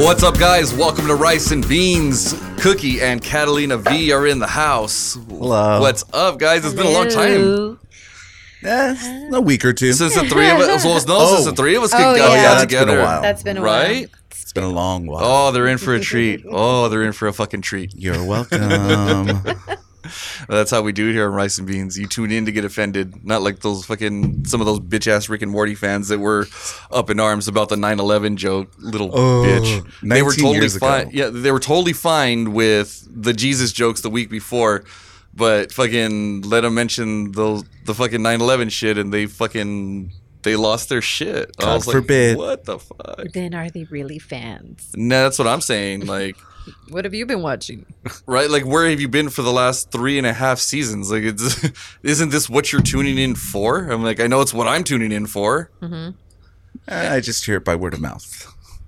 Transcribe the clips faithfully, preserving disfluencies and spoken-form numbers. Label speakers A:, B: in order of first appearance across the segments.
A: What's up, guys? Welcome to Rice and Beans. Cookie and Catalina V are in the house.
B: Hello.
A: What's up, guys? It's been a long time.
B: Eh, a week or two.
A: Since the three of us, well, no,
B: Oh.
A: since the three of us
C: Oh,
A: got
C: yeah.
B: Yeah, that's
A: together.
B: been a while.
C: That's been a
A: Right?
C: while.
B: It's been a long while.
A: Oh, they're in for a treat. Oh, they're in for a fucking treat.
B: You're welcome.
A: That's how we do it here on Rice and Beans. You tune in to get offended, not like those fucking some of those bitch ass Rick and Morty fans that were up in arms about the nine eleven joke. Little
B: Oh,
A: bitch. They were
B: nineteen
A: totally
B: years ago.
A: fine. Yeah, they were totally fine with the Jesus jokes the week before, but fucking let them mention those the fucking nine eleven shit, and they fucking they lost their shit. I
B: God
A: was like,
B: forbid.
A: what the fuck?
C: Then are they really fans?
A: No, that's what I'm saying. Like.
C: What have you been watching?
A: Right, like where have you been for the last three and a half seasons? Like, it's isn't this what you're tuning in for? I'm like, I know it's what I'm tuning in for,
C: Mm-hmm.
B: Eh, I just hear it by word of mouth.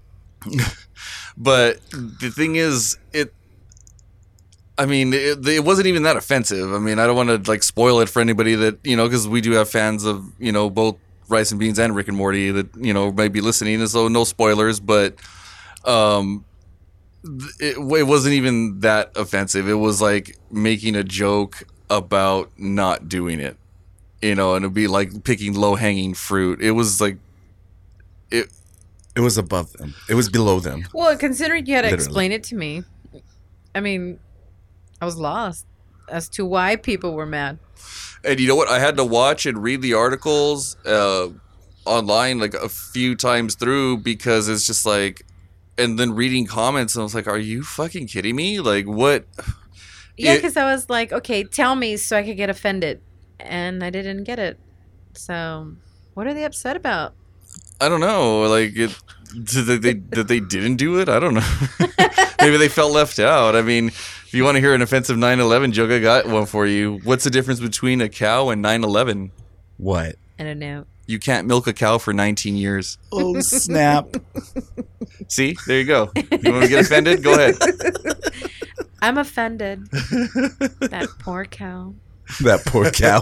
A: but the thing is, it. I mean, it, it wasn't even that offensive. I mean, I don't want to like spoil it for anybody that you know, because we do have fans of you know both Rice and Beans and Rick and Morty that you know might be listening, and so no spoilers, but um. It, it wasn't even that offensive. It was like making a joke about not doing it, you know, and it'd be like picking low hanging fruit. It was like, it.
B: It was above them. It was below them.
C: Well, considering you had to
B: Literally.
C: explain it to me, I mean, I was lost as to why people were mad.
A: And you know what? I had to watch and read the articles uh, online like a few times through because it's just like. And then reading comments, and I was like, "Are you fucking kidding me? Like, what?"
C: Yeah,
A: It-
C: because I was like, okay, tell me so I could get offended. And I didn't get it. So, what are they upset about?
A: I don't know. Like, it, did they, they that they didn't do it? I don't know. Maybe they felt left out. I mean, if you want to hear an offensive nine eleven joke, I got one for you. What's the difference between a cow and nine eleven?
B: What?
C: I don't know.
A: You can't milk a cow for nineteen years.
B: Oh, snap.
A: See? There you go. You want to get offended? Go ahead.
C: I'm offended. That poor cow.
B: That poor cow.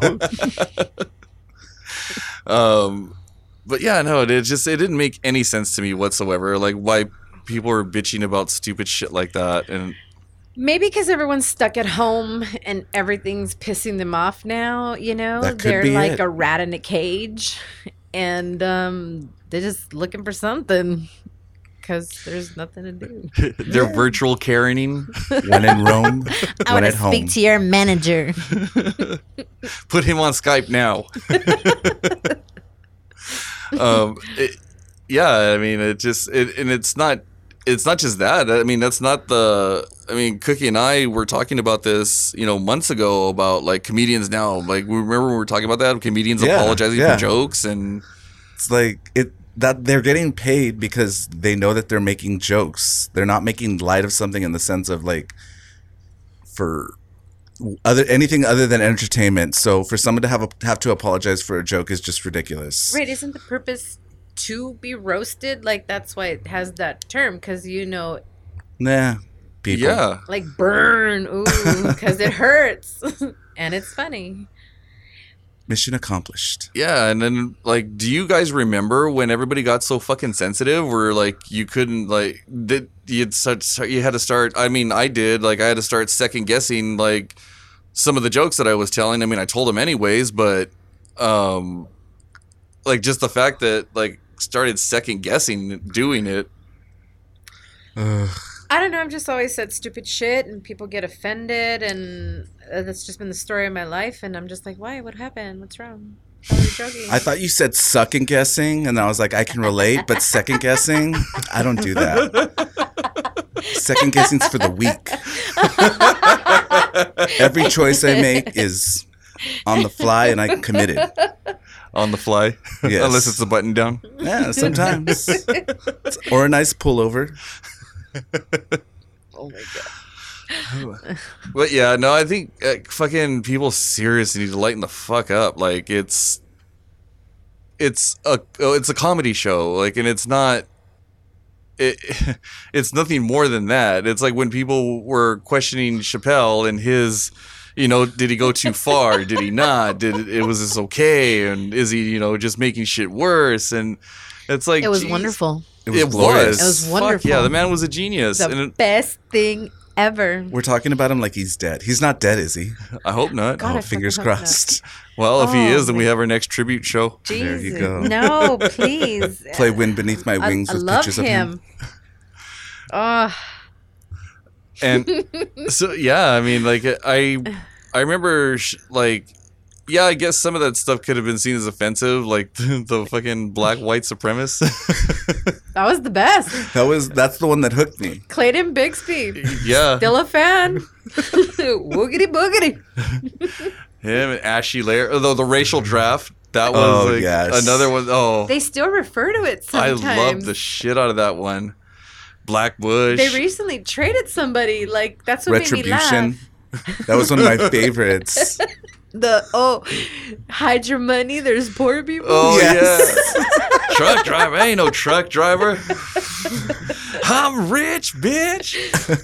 A: Um, but yeah, no, it just it didn't make any sense to me whatsoever. Like why people are bitching about stupid shit like that, and
C: Maybe because everyone's stuck at home and everything's pissing them off now, you know?
B: That could
C: They're
B: be
C: like
B: it.
C: a rat in a cage and um, they're just looking for something because there's nothing to do.
A: they're virtual Karening.
B: When in Rome,
C: I
B: when
C: want to
B: at home.
C: speak to your manager.
A: Put him on Skype now. um, it, yeah, I mean, it just it, and it's not it's not just that. I mean, that's not the. I mean, Cookie and I were talking about this, you know, months ago about like comedians now. Like, we remember when we were talking about that comedians
B: Yeah,
A: apologizing
B: yeah.
A: for jokes and
B: It's like it that they're getting paid because they know that they're making jokes. They're not making light of something in the sense of like for other anything other than entertainment. So for someone to have a, have to apologize for a joke is just ridiculous.
C: Right, isn't the purpose to be roasted? Like, that's why it has that term, because, you know,
B: Nah, people.
A: yeah.
C: like burn, ooh, because it hurts. And it's funny.
B: Mission accomplished.
A: Yeah, and then like, do you guys remember when everybody got so fucking sensitive, where like you couldn't like did you'd start, you had to start? I mean, I did. Like, I had to start second guessing like some of the jokes that I was telling. I mean, I told them anyways, but um, like just the fact that like started second guessing doing it.
B: Ugh.
C: I don't know. I've just always said stupid shit, and people get offended, and uh, that's just been the story of my life. And I'm just like, why? What happened? What's wrong? Why are you joking?
B: I thought you said second guessing, and I was like, I can relate, but second guessing, I don't do that. Second guessing's for the weak. Every choice I make is on the fly, and I committed.
A: On the fly,
B: Yes.
A: unless it's a button down.
B: Yeah, sometimes. Or a nice pullover.
C: Oh my god.
A: But yeah, no, I think uh, fucking people seriously need to lighten the fuck up. Like, it's it's a oh, it's a comedy show, like, and it's not it it's nothing more than that. It's like when people were questioning Chappelle and his, you know, did he go too far? Did he not? Did it, it was this okay? And is he, you know, just making shit worse? And it's like,
C: It was
A: geez.
C: wonderful.
B: It was
A: It
B: glorious.
A: was.
C: It was
A: Fuck
C: wonderful.
A: yeah, the man was a genius.
C: The
A: And it-
C: best thing ever.
B: We're talking about him like he's dead. He's not dead, is he?
A: I hope not.
C: God, I
B: Oh, fingers
C: fucking hope
B: crossed.
A: Well, if he
C: Oh,
A: is, then we
C: man.
A: have our next tribute show.
B: There you
C: Jesus.
B: go.
C: No, please.
B: Play "Wind Beneath My
C: I,
B: Wings"
C: I
B: with
C: love
B: pictures of him.
C: him. Oh,
A: And so yeah, I mean, like I, I remember sh- like, yeah, I guess some of that stuff could have been seen as offensive, like the, the fucking black white supremacist.
C: that was the best.
B: That was that's the one that hooked me.
C: Clayton Bixby.
A: Yeah,
C: Still a fan. Woogity boogity.
A: him and Ashy Lair. Although the racial draft, that was
B: Oh,
A: like
B: yes.
A: another one. Oh,
C: They still refer to it
A: I
C: sometimes.
A: love the shit out of that one. Black Bush.
C: They recently traded somebody. Like, that's what made me
B: Retribution.
C: laugh.
B: That was one of my favorites.
C: The, oh, hide your money. There's poor people.
A: Oh
B: Yes.
A: yeah, truck driver. I ain't no truck driver. I'm rich, bitch.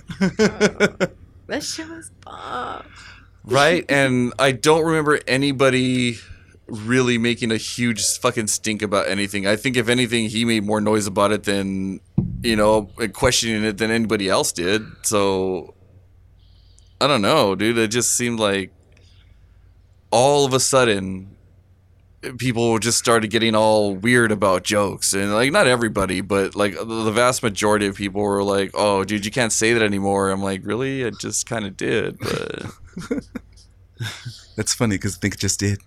C: That shit was bomb.
A: Right? And I don't remember anybody really making a huge fucking stink about anything. I think if anything, he made more noise about it than, you know, questioning it than anybody else did. So I don't know, dude. It just seemed like all of a sudden people just started getting all weird about jokes, and like not everybody, but like the vast majority of people were like, "Oh, dude, you can't say that anymore." I'm like, "Really? I just kind of did." But
B: That's funny because I think it just did.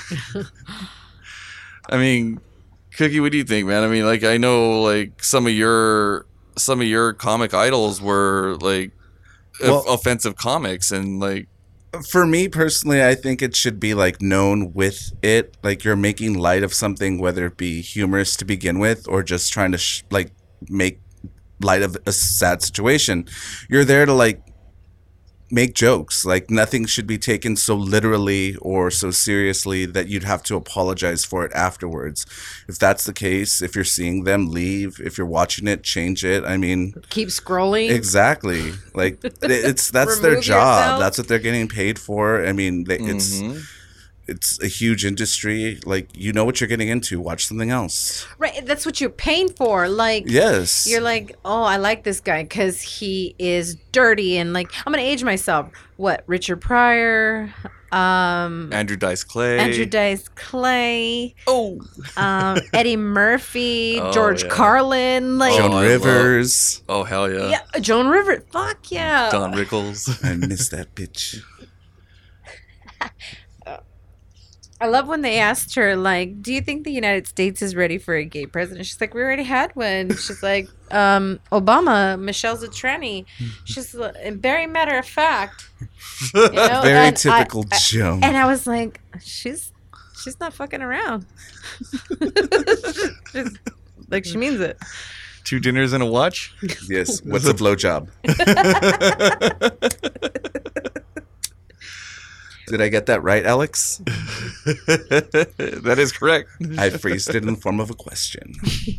A: I mean, Cookie, what do you think, man? I mean, like I know like some of your some of your comic idols were like
B: Well-
A: off- offensive comics, and like
B: For me personally, I think it should be like known with it. Like you're making light of something, whether it be humorous to begin with or just trying to sh- like make light of a sad situation. You're there to like make jokes. Like nothing should be taken so literally or so seriously that you'd have to apologize for it afterwards. If that's the case, if you're seeing them, leave. If you're watching it, change it. I mean,
C: Keep scrolling.
B: exactly. Like it- it's that's their
C: Remove
B: job.
C: yourself.
B: That's what they're getting paid for. I mean, they, it's
A: mhm.
B: it's a huge industry. Like you know what you're getting into. Watch something else.
C: Right. That's what you're paying for. Like,
B: Yes.
C: you're like, oh, I like this guy because he is dirty and like, I'm going to age myself. What? Richard Pryor, um,
A: Andrew Dice Clay,
C: Andrew Dice Clay,
A: oh,
C: um, Eddie Murphy,
A: Oh,
C: George
A: yeah.
C: Carlin, like,
B: Joan
A: Oh, I
B: Rivers.
A: oh hell yeah,
C: yeah, Joan Rivers. Fuck yeah.
A: Don Rickles.
B: I miss that bitch.
C: I love when they asked her, like, do you think the United States is ready for a gay president? She's like, we already had one. She's like, um, Obama, Michelle Zatranny. She's like, and very matter of fact. You know,
B: Very
C: and
B: typical
C: I- I-
B: Joan.
C: And I was like, she's she's not fucking around. She's- like, she means it.
A: Two dinners and a watch.
B: Yes. What's a blowjob? Did I get that right, Alex?
A: That is correct.
B: I phrased it in the form of a question.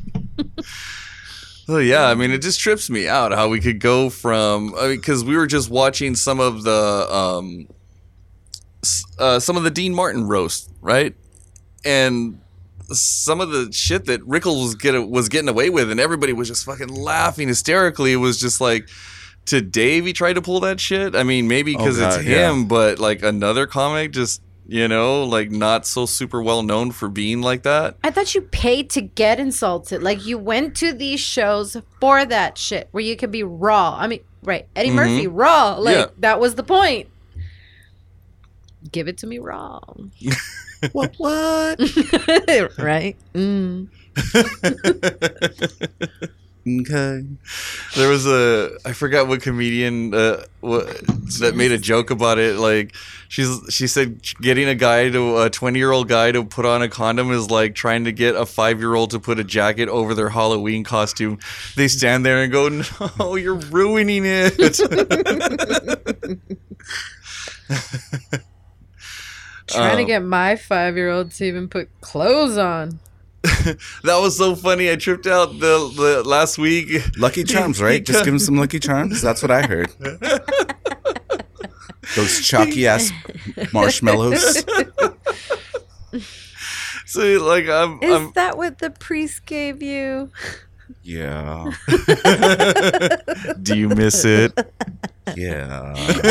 A: Oh yeah, I mean it just trips me out how we could go from I mean because we were just watching some of the um s- uh, some of the Dean Martin roast, right? And some of the shit that Rickles was get was getting away with, and everybody was just fucking laughing hysterically. It was just like to Dave, he tried to pull that shit. I mean, maybe
B: Oh,
A: because it's
B: God, yeah.
A: him, but like another comic, just you know, like not so super well known for being like that.
C: I thought you paid to get insulted. Like, you went to these shows for that shit where you could be raw. I mean, right. Eddie
A: Mhm.
C: Murphy, raw. Like,
A: Yeah.
C: that was the point. Give it to me raw.
B: What? What?
C: Right? Mm.
B: Okay.
A: There was a I forgot what comedian uh, what, that made a joke about it. Like she's she said getting a guy to a twenty year old guy to put on a condom is like trying to get a five year old to put a jacket over their Halloween costume. They stand there and go, "No, you're ruining it."
C: Trying to
A: Um,
C: get my five year old to even put clothes on.
A: That was so funny. I tripped out the, the last week.
B: Lucky Charms, right? Just give him some Lucky Charms. That's what I heard. Those chalky ass marshmallows.
A: So like I'm,
C: Is
A: I'm
C: that what the priest gave you?
B: Yeah.
A: Do you miss it?
B: Yeah.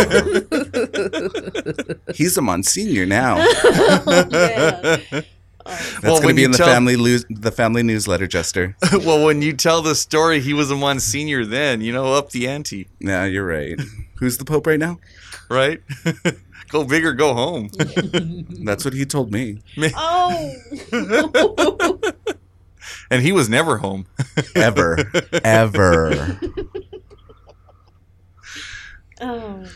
B: He's a Monsignor now.
C: Oh, yeah.
B: That's
A: Well,
B: going to
A: when
B: be
A: you
B: in the
A: tell-
B: family lo- the family newsletter, Jester.
A: Well, when you tell the story, he was a Monsignor then, you know, up the ante,
B: Yeah, you're right. Who's the Pope right now?
A: right? Go big or go home.
B: That's what he told me.
C: Oh.
A: And he was never home.
B: Ever. Ever.
C: Oh.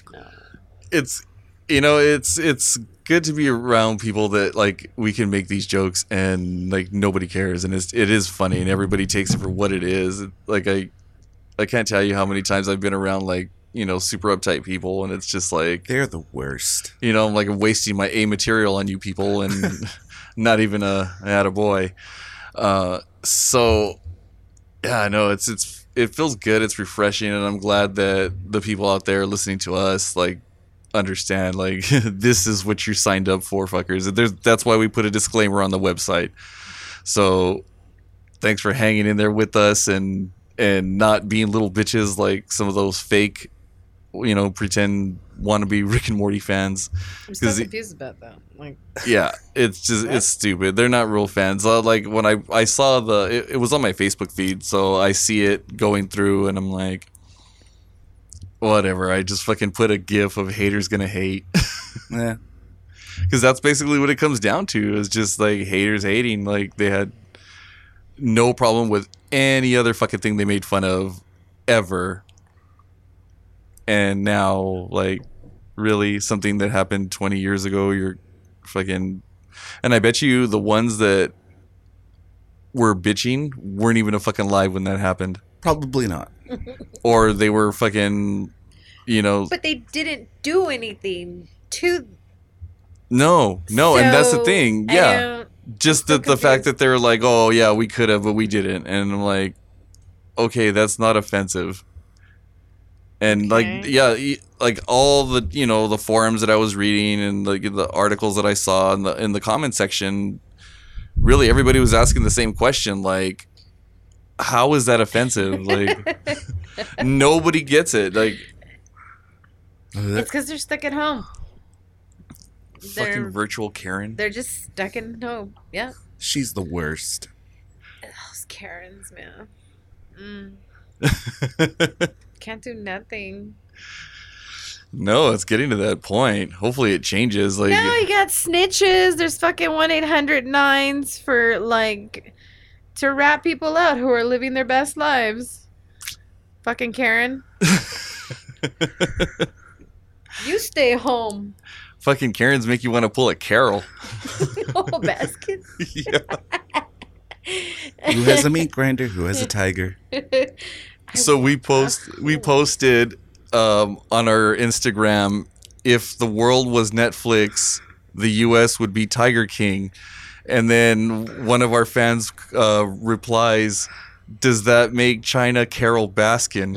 A: It's, you know, it's it's good to be around people that like we can make these jokes and like nobody cares, and it's it is funny and everybody takes it for what it is. Like I, I can't tell you how many times I've been around like, you know, super uptight people, and it's just like,
B: They're the worst.
A: you know, I'm like wasting my A material on you people and not even a attaboy. Uh, so yeah, no, it's it's it feels good. It's refreshing, and I'm glad that the people out there listening to us like understand like this is what you signed up for, fuckers. There's that's why we put a disclaimer on the website. So thanks for hanging in there with us and and not being little bitches like some of those fake, you know, pretend wannabe Rick and Morty fans.
C: I'm still
A: 'Cause it-
C: confused about that. Like,
A: Yeah, it's just it's stupid. They're not real fans. Uh, like when I I saw the it, it was on my Facebook feed, so I see it going through, and I'm like, whatever. I just fucking put a gif of haters gonna hate,
B: Yeah.
A: because that's basically what it comes down to. Is just like haters hating. Like they had no problem with any other fucking thing they made fun of ever, and now like really something that happened twenty years ago, you're fucking. And I bet you the ones that were bitching weren't even a fucking live when that happened,
B: Probably not.
A: or they were fucking, you know,
C: but they didn't do anything to.
A: no, no, and that's the
C: So,
A: thing,
C: I
A: yeah,
C: don't-
A: just
C: so
A: the the fact
C: confused.
A: that they're like, oh yeah, we could have, but we didn't, and I'm like, okay, that's not offensive. And like,
C: Okay.
A: yeah, e- like all the, you know, the forums that I was reading and like the articles that I saw in the in the comment section, really everybody was asking the same question, like, how is that offensive? Like, nobody gets it. Like,
C: It's because they're stuck at home. They're
A: fucking virtual Karen.
C: they're just stuck in home. Yeah,
B: She's the worst.
C: those Karens, man. Mm. Can't do nothing.
A: No, it's getting to that point. Hopefully, it changes. Like,
C: No, you got snitches. There's fucking one eight hundred nines for like to rat people out who are living their best lives. Fucking Karen, you stay home.
A: fucking Karens make you want to pull a Carol.
C: Oh, basket.
A: Yeah.
B: Who has a meat grinder? Who has a tiger?
A: So we post we posted um, on our Instagram, if the world was Netflix, the U S would be Tiger King, and then one of our fans uh, replies, "Does that make China Carol Baskin?"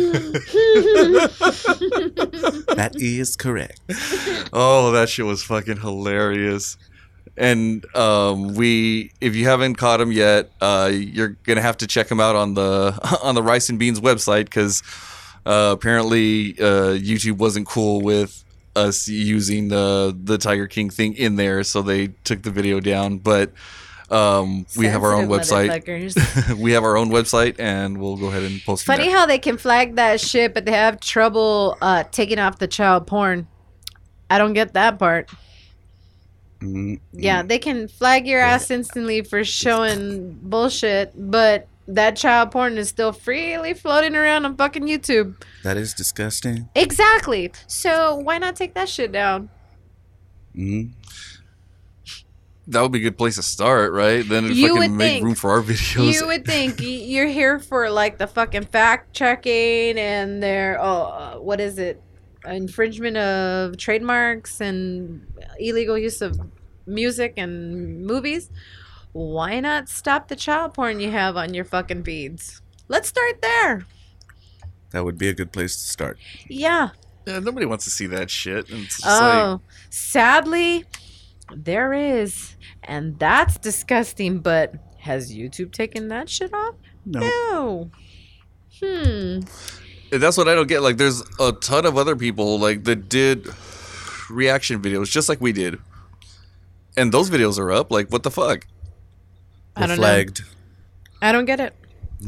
B: That is correct.
A: Oh, that shit was fucking hilarious. And um, we, if you haven't caught him yet, uh, you're gonna have to check him out on the on the Rice and Beans website, because uh, apparently uh, YouTube wasn't cool with us using the the Tiger King thing in there, so they took the video down. But um, we have our own
C: Sensitive
A: website.
C: motherfuckers.
A: We have our own website, and we'll go ahead and post it
C: Funny
A: there.
C: how they can flag that shit, but they have trouble uh, taking off the child porn. I don't get that part.
B: Mm,
C: Yeah, they can flag your ass instantly for showing bullshit, but that child porn is still freely floating around on fucking YouTube.
B: That is disgusting.
C: Exactly. So why not take that shit down?
B: Mm.
A: That would be a good place to start, right? Then it'd
C: You
A: fucking
C: would
A: make
C: think.
A: room for our videos.
C: You would think y- you're here for like the fucking fact checking and their oh uh, what is it, infringement of trademarks and illegal use of music and movies. Why not stop the child porn you have on your fucking feeds? Let's start there.
B: That would be a good place to start.
C: Yeah.
A: Yeah, nobody wants to see that shit. And it's just
C: Oh, sadly, there is, and that's disgusting. But has YouTube taken that shit off?
B: No.
C: No. Hmm.
A: That's what I don't get. Like, there's a ton of other people like that did reaction videos just like we did, and those videos are up. Like, what the fuck?
C: I
B: We're
C: don't
B: flagged.
C: know. I don't get it.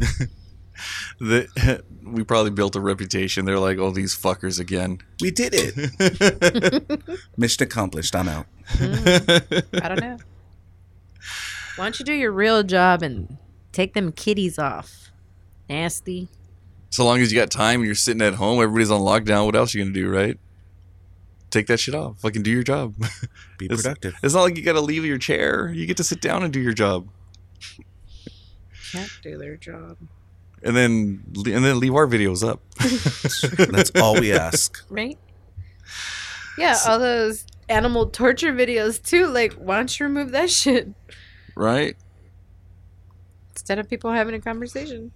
A: The, we probably built a reputation. They're like, oh, these fuckers again.
B: We did it. Mission accomplished. I'm out.
C: Mm, I don't know. Why don't you do your real job and take them kitties off? Nasty.
A: So long as you got time and you're sitting at home, everybody's on lockdown. What else are you gonna do, right? Take that shit off. Fucking do your job.
B: Be
A: It's-
B: productive.
A: It's not like you gotta leave your chair. You get to sit down and do your job,
C: Can't do their job.
A: and then and then leave our videos up.
B: That's all we ask.
C: Right? Yeah, all those animal torture videos too. Like, why don't you remove that shit?
A: Right?
C: Instead of people having a conversation.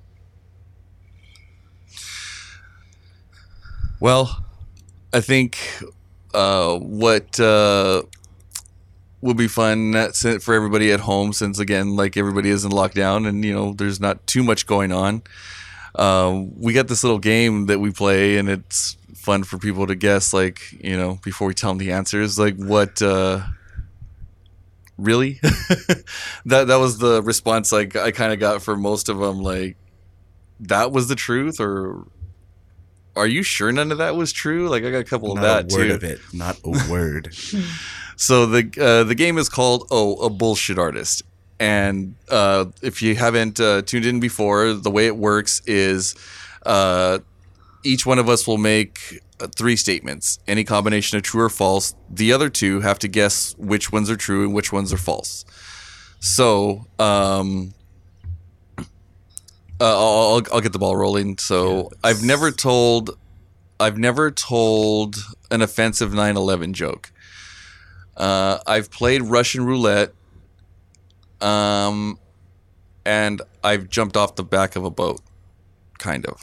A: Well, I think uh, what uh, will be fun for everybody at home, since again, like everybody is in lockdown and you know there's not too much going on. Uh, we got this little game that we play, and it's fun for people to guess. Like you know, before we tell them the answers, like what. Uh, really? that that was the response. Like I kind of got for most of them. Like that was the truth, or. Are you sure none of that was true? Like I got a couple of
B: Not
A: that
B: a word
A: too.
B: of it. Not a word.
A: So the uh, the game is called Oh, a Bullshit Artist, and uh, if you haven't uh, tuned in before, the way it works is uh, each one of us will make uh, three statements, any combination of true or false. The other two have to guess which ones are true and which ones are false. So. Um, Uh, I'll, I'll I'll get the ball rolling. So
B: Yes.
A: I've never told, I've never told an offensive nine eleven joke. Uh, I've played Russian roulette, um, and I've jumped off the back of a boat, kind of.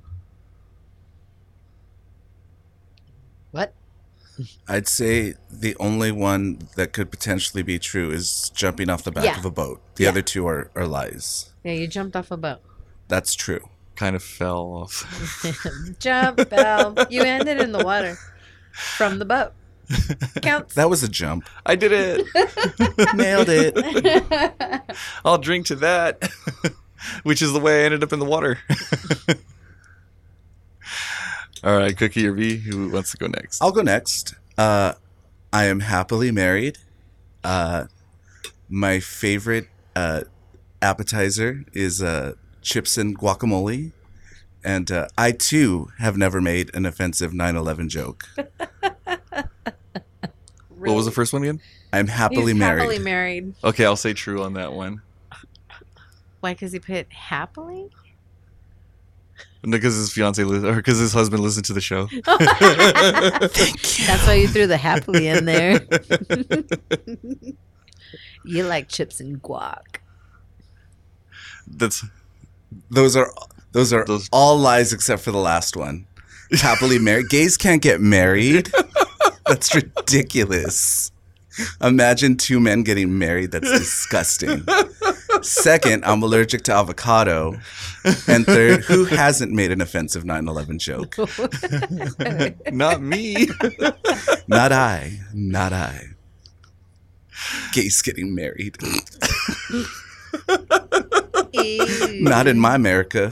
C: What?
B: I'd say the only one that could potentially be true is jumping off the back
C: Yeah.
B: of a boat. The
C: Yeah.
B: other two are, are lies.
C: Yeah, you jumped off a boat.
B: That's true.
A: Kind of fell off.
C: Jump, Belle. You ended in the water from the boat. Counts.
B: That was a jump.
A: I did it.
B: Nailed it.
A: I'll drink to that, which is the way I ended up in the water. All right, Cookie or V, who wants to go next?
B: I'll go next. Uh, I am happily married. Uh, my favorite uh, appetizer is uh, chips and guacamole. And uh, I, too, have never made an offensive nine eleven joke.
A: What was the first one again?
B: I'm happily
C: He's
B: married.
C: happily married.
A: Okay, I'll say true on that one.
C: Why? Because he put happily?
A: Because his fiance li- or because his husband listened to the show.
B: Thank you.
C: That's why you threw the happily in there. You like chips and guac.
A: That's
B: Those are those are
A: Those-
B: all lies except for the last one. Happily married. Gays can't get married. That's ridiculous. Imagine two men getting married. That's disgusting. Second, I'm allergic to avocado. And third, who hasn't made an offensive nine eleven joke?
A: not me.
B: Not I. Not I. Gays getting married.
C: Ew.
B: Not in my America.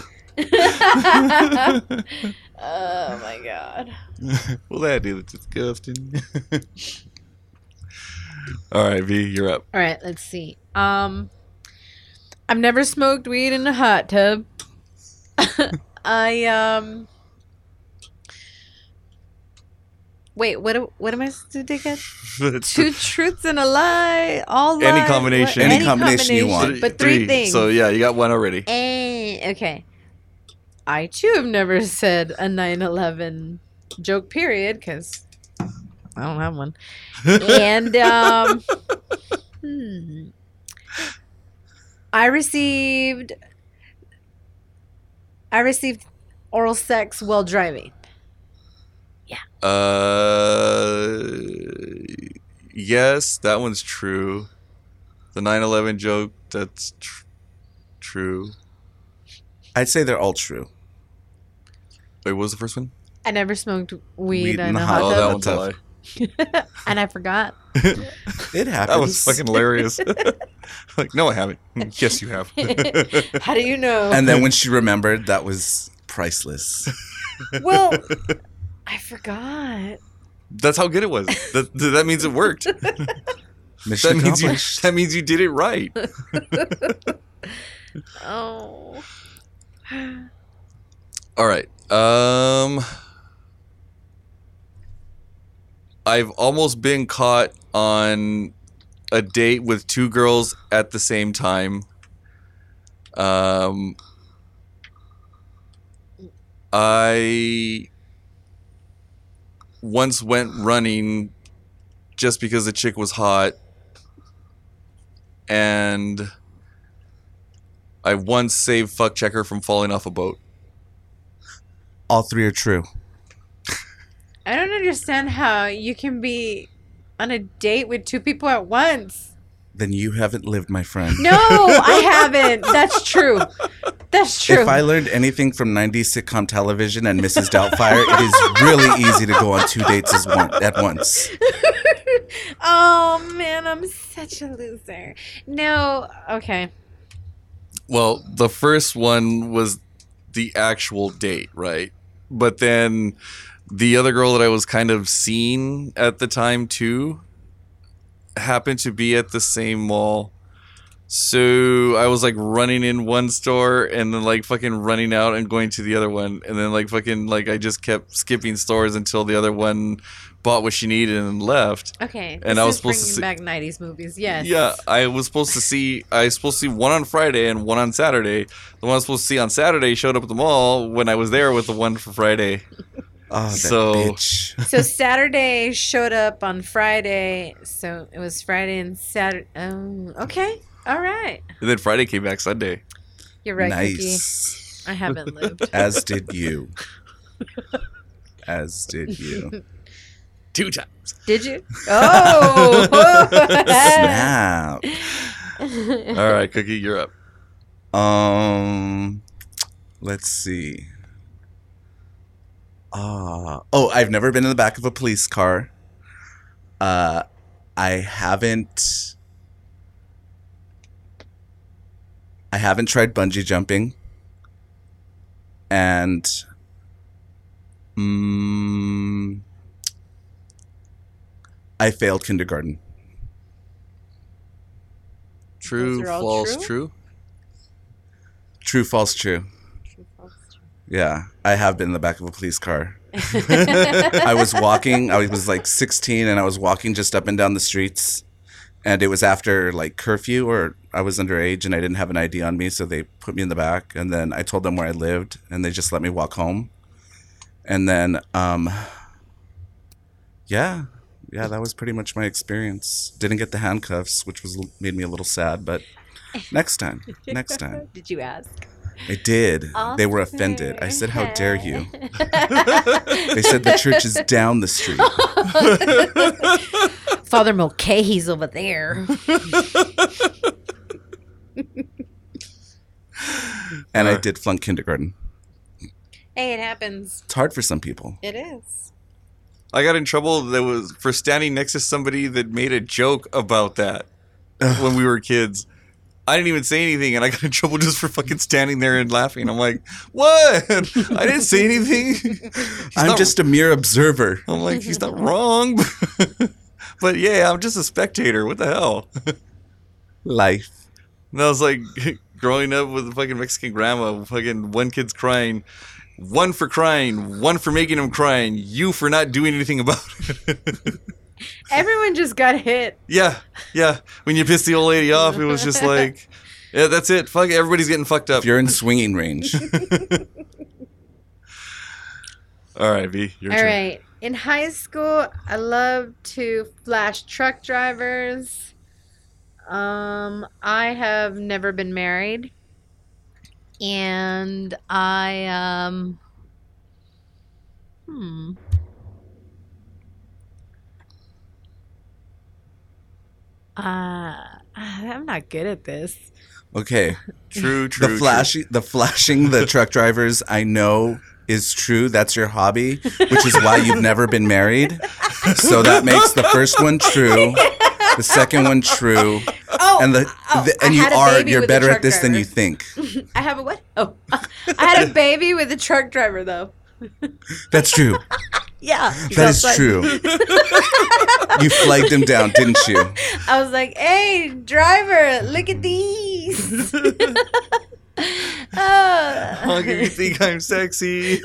C: Oh my god.
A: Well, that is disgusting. All right, V, you're up.
C: All right, let's see. Um, I've never smoked weed in a hot tub. I um. Wait, what? am- What am I supposed to do again? Two truths and a lie. All
A: Any
C: lies.
A: combination.
B: Any combination you want.
C: but three, things.
A: So yeah, you got one already.
C: Eh, okay. I too have never said a nine eleven joke. Period, because I don't have one. And um, hmm, I received. I received oral sex while driving.
A: Uh, yes, that one's true. The nine eleven joke, that's tr- true.
B: I'd say they're all true.
A: Wait, what was the first one?
C: I never smoked weed,
B: Weed
C: in
B: in
C: a
B: the
C: hot
B: hot
A: Oh, that
B: tub.
A: one's a lie.
C: tub. And I forgot.
B: It happens.
A: That was fucking hilarious. Like, no, I haven't. Yes, you have.
C: How do you know?
B: And then when she remembered, that was priceless.
C: Well, I forgot.
A: That's how good it was. That, that means it worked.
B: Mission
A: That means you.
B: accomplished.
A: That means you did it right.
C: Oh.
A: All right. Um, I've almost been caught on a date with two girls at the same time. Um, I once went running just because the chick was hot, and I once saved fuck checker from falling off a boat.
B: All three are true.
C: I don't understand how you can be on a date with two people at once.
B: Then you haven't lived, my friend.
C: No, I haven't. That's true. That's true.
B: If I learned anything from nineties sitcom television and Missus Doubtfire, it is really easy to go on two dates as one, at once.
C: Oh man, I'm such a loser. No, okay.
A: Well, the first one was the actual date, right? But then the other girl that I was kind of seeing at the time too happened to be at the same mall. So I was like running in one store and then like fucking running out and going to the other one. And then like fucking like I just kept skipping stores until the other one bought what she needed and left.
C: Okay.
A: And
C: this
A: I was
C: is
A: supposed to
C: bringing
A: see-
C: back nineties movies. Yes.
A: Yeah, I was supposed to see I was supposed to see one on Friday and one on Saturday. The one I was supposed to see on Saturday showed up at the mall when I was there with the one for Friday.
B: Oh, that
A: So-
B: bitch.
C: So Saturday showed up on Friday. So it was Friday and Saturday. Oh, okay. All right.
A: And then Friday came back Sunday.
C: You're right,
B: Nice.
C: Cookie. I haven't lived.
B: As did you. As did you.
A: Two times.
C: Did you? Oh.
B: Snap.
A: All right, Cookie, you're up.
B: Um, let's see. Uh, oh, I've never been in the back of a police car. Uh, I haven't. I haven't tried bungee jumping. And. Mm, I failed kindergarten.
A: True,
C: Those are all
A: false,
C: true?
A: true.
B: True, false, true. Yeah, I have been in the back of a police car. I was walking, I was like sixteen, and I was walking just up and down the streets. And it was after like curfew, or I was underage and I didn't have an I D on me, so they put me in the back. And then I told them where I lived, and they just let me walk home. And then, um, yeah, yeah, that was pretty much my experience. Didn't get the handcuffs, which was made me a little sad, but next time, next time.
C: Did you ask?
B: I did. They were offended. I said, "How dare you?" They said the church is down the street.
C: Father Mulcahy's over there.
B: And I did flunk kindergarten.
C: Hey, it happens.
B: It's hard for some people.
C: It is.
A: I got in trouble that was for standing next to somebody that made a joke about that when we were kids. I didn't even say anything, and I got in trouble just for fucking standing there and laughing. I'm like, what? I didn't say anything. He's
B: I'm
A: not-
B: just a mere observer.
A: I'm like, he's not wrong. But yeah, I'm just a spectator. What the hell?
B: Life.
A: And I was like, growing up with a fucking Mexican grandma, fucking one kid's crying, one for crying, one for making him crying, you for not doing anything about it.
C: Everyone just got hit.
A: Yeah, yeah. When you pissed the old lady off, it was just like, yeah, that's it. Fuck, everybody's getting fucked up.
B: If you're in swinging range.
A: All right, V, your
C: All
A: turn.
C: right. In high school, I loved to flash truck drivers. Um, I have never been married. And I, um, hmm. Uh, I'm not good at this.
B: Okay.
A: True, true.
B: The flashing, the flashing the truck drivers, I know is true. That's your hobby, which is why you've never been married. So that makes the first one true, the second one true,
C: Oh,
B: and the,
C: oh,
B: the
C: I
B: and you
C: had a
B: are
C: baby
B: you're
C: with a
B: better
C: truck
B: at this than
C: driver.
B: you think.
C: I have a what? Oh, I had a baby with a truck driver though.
B: That's true.
C: Yeah,
B: That is true. You flagged him down, didn't you?
C: I was like, "Hey, driver, look at these."
A: How
C: uh,
A: do you think I'm sexy?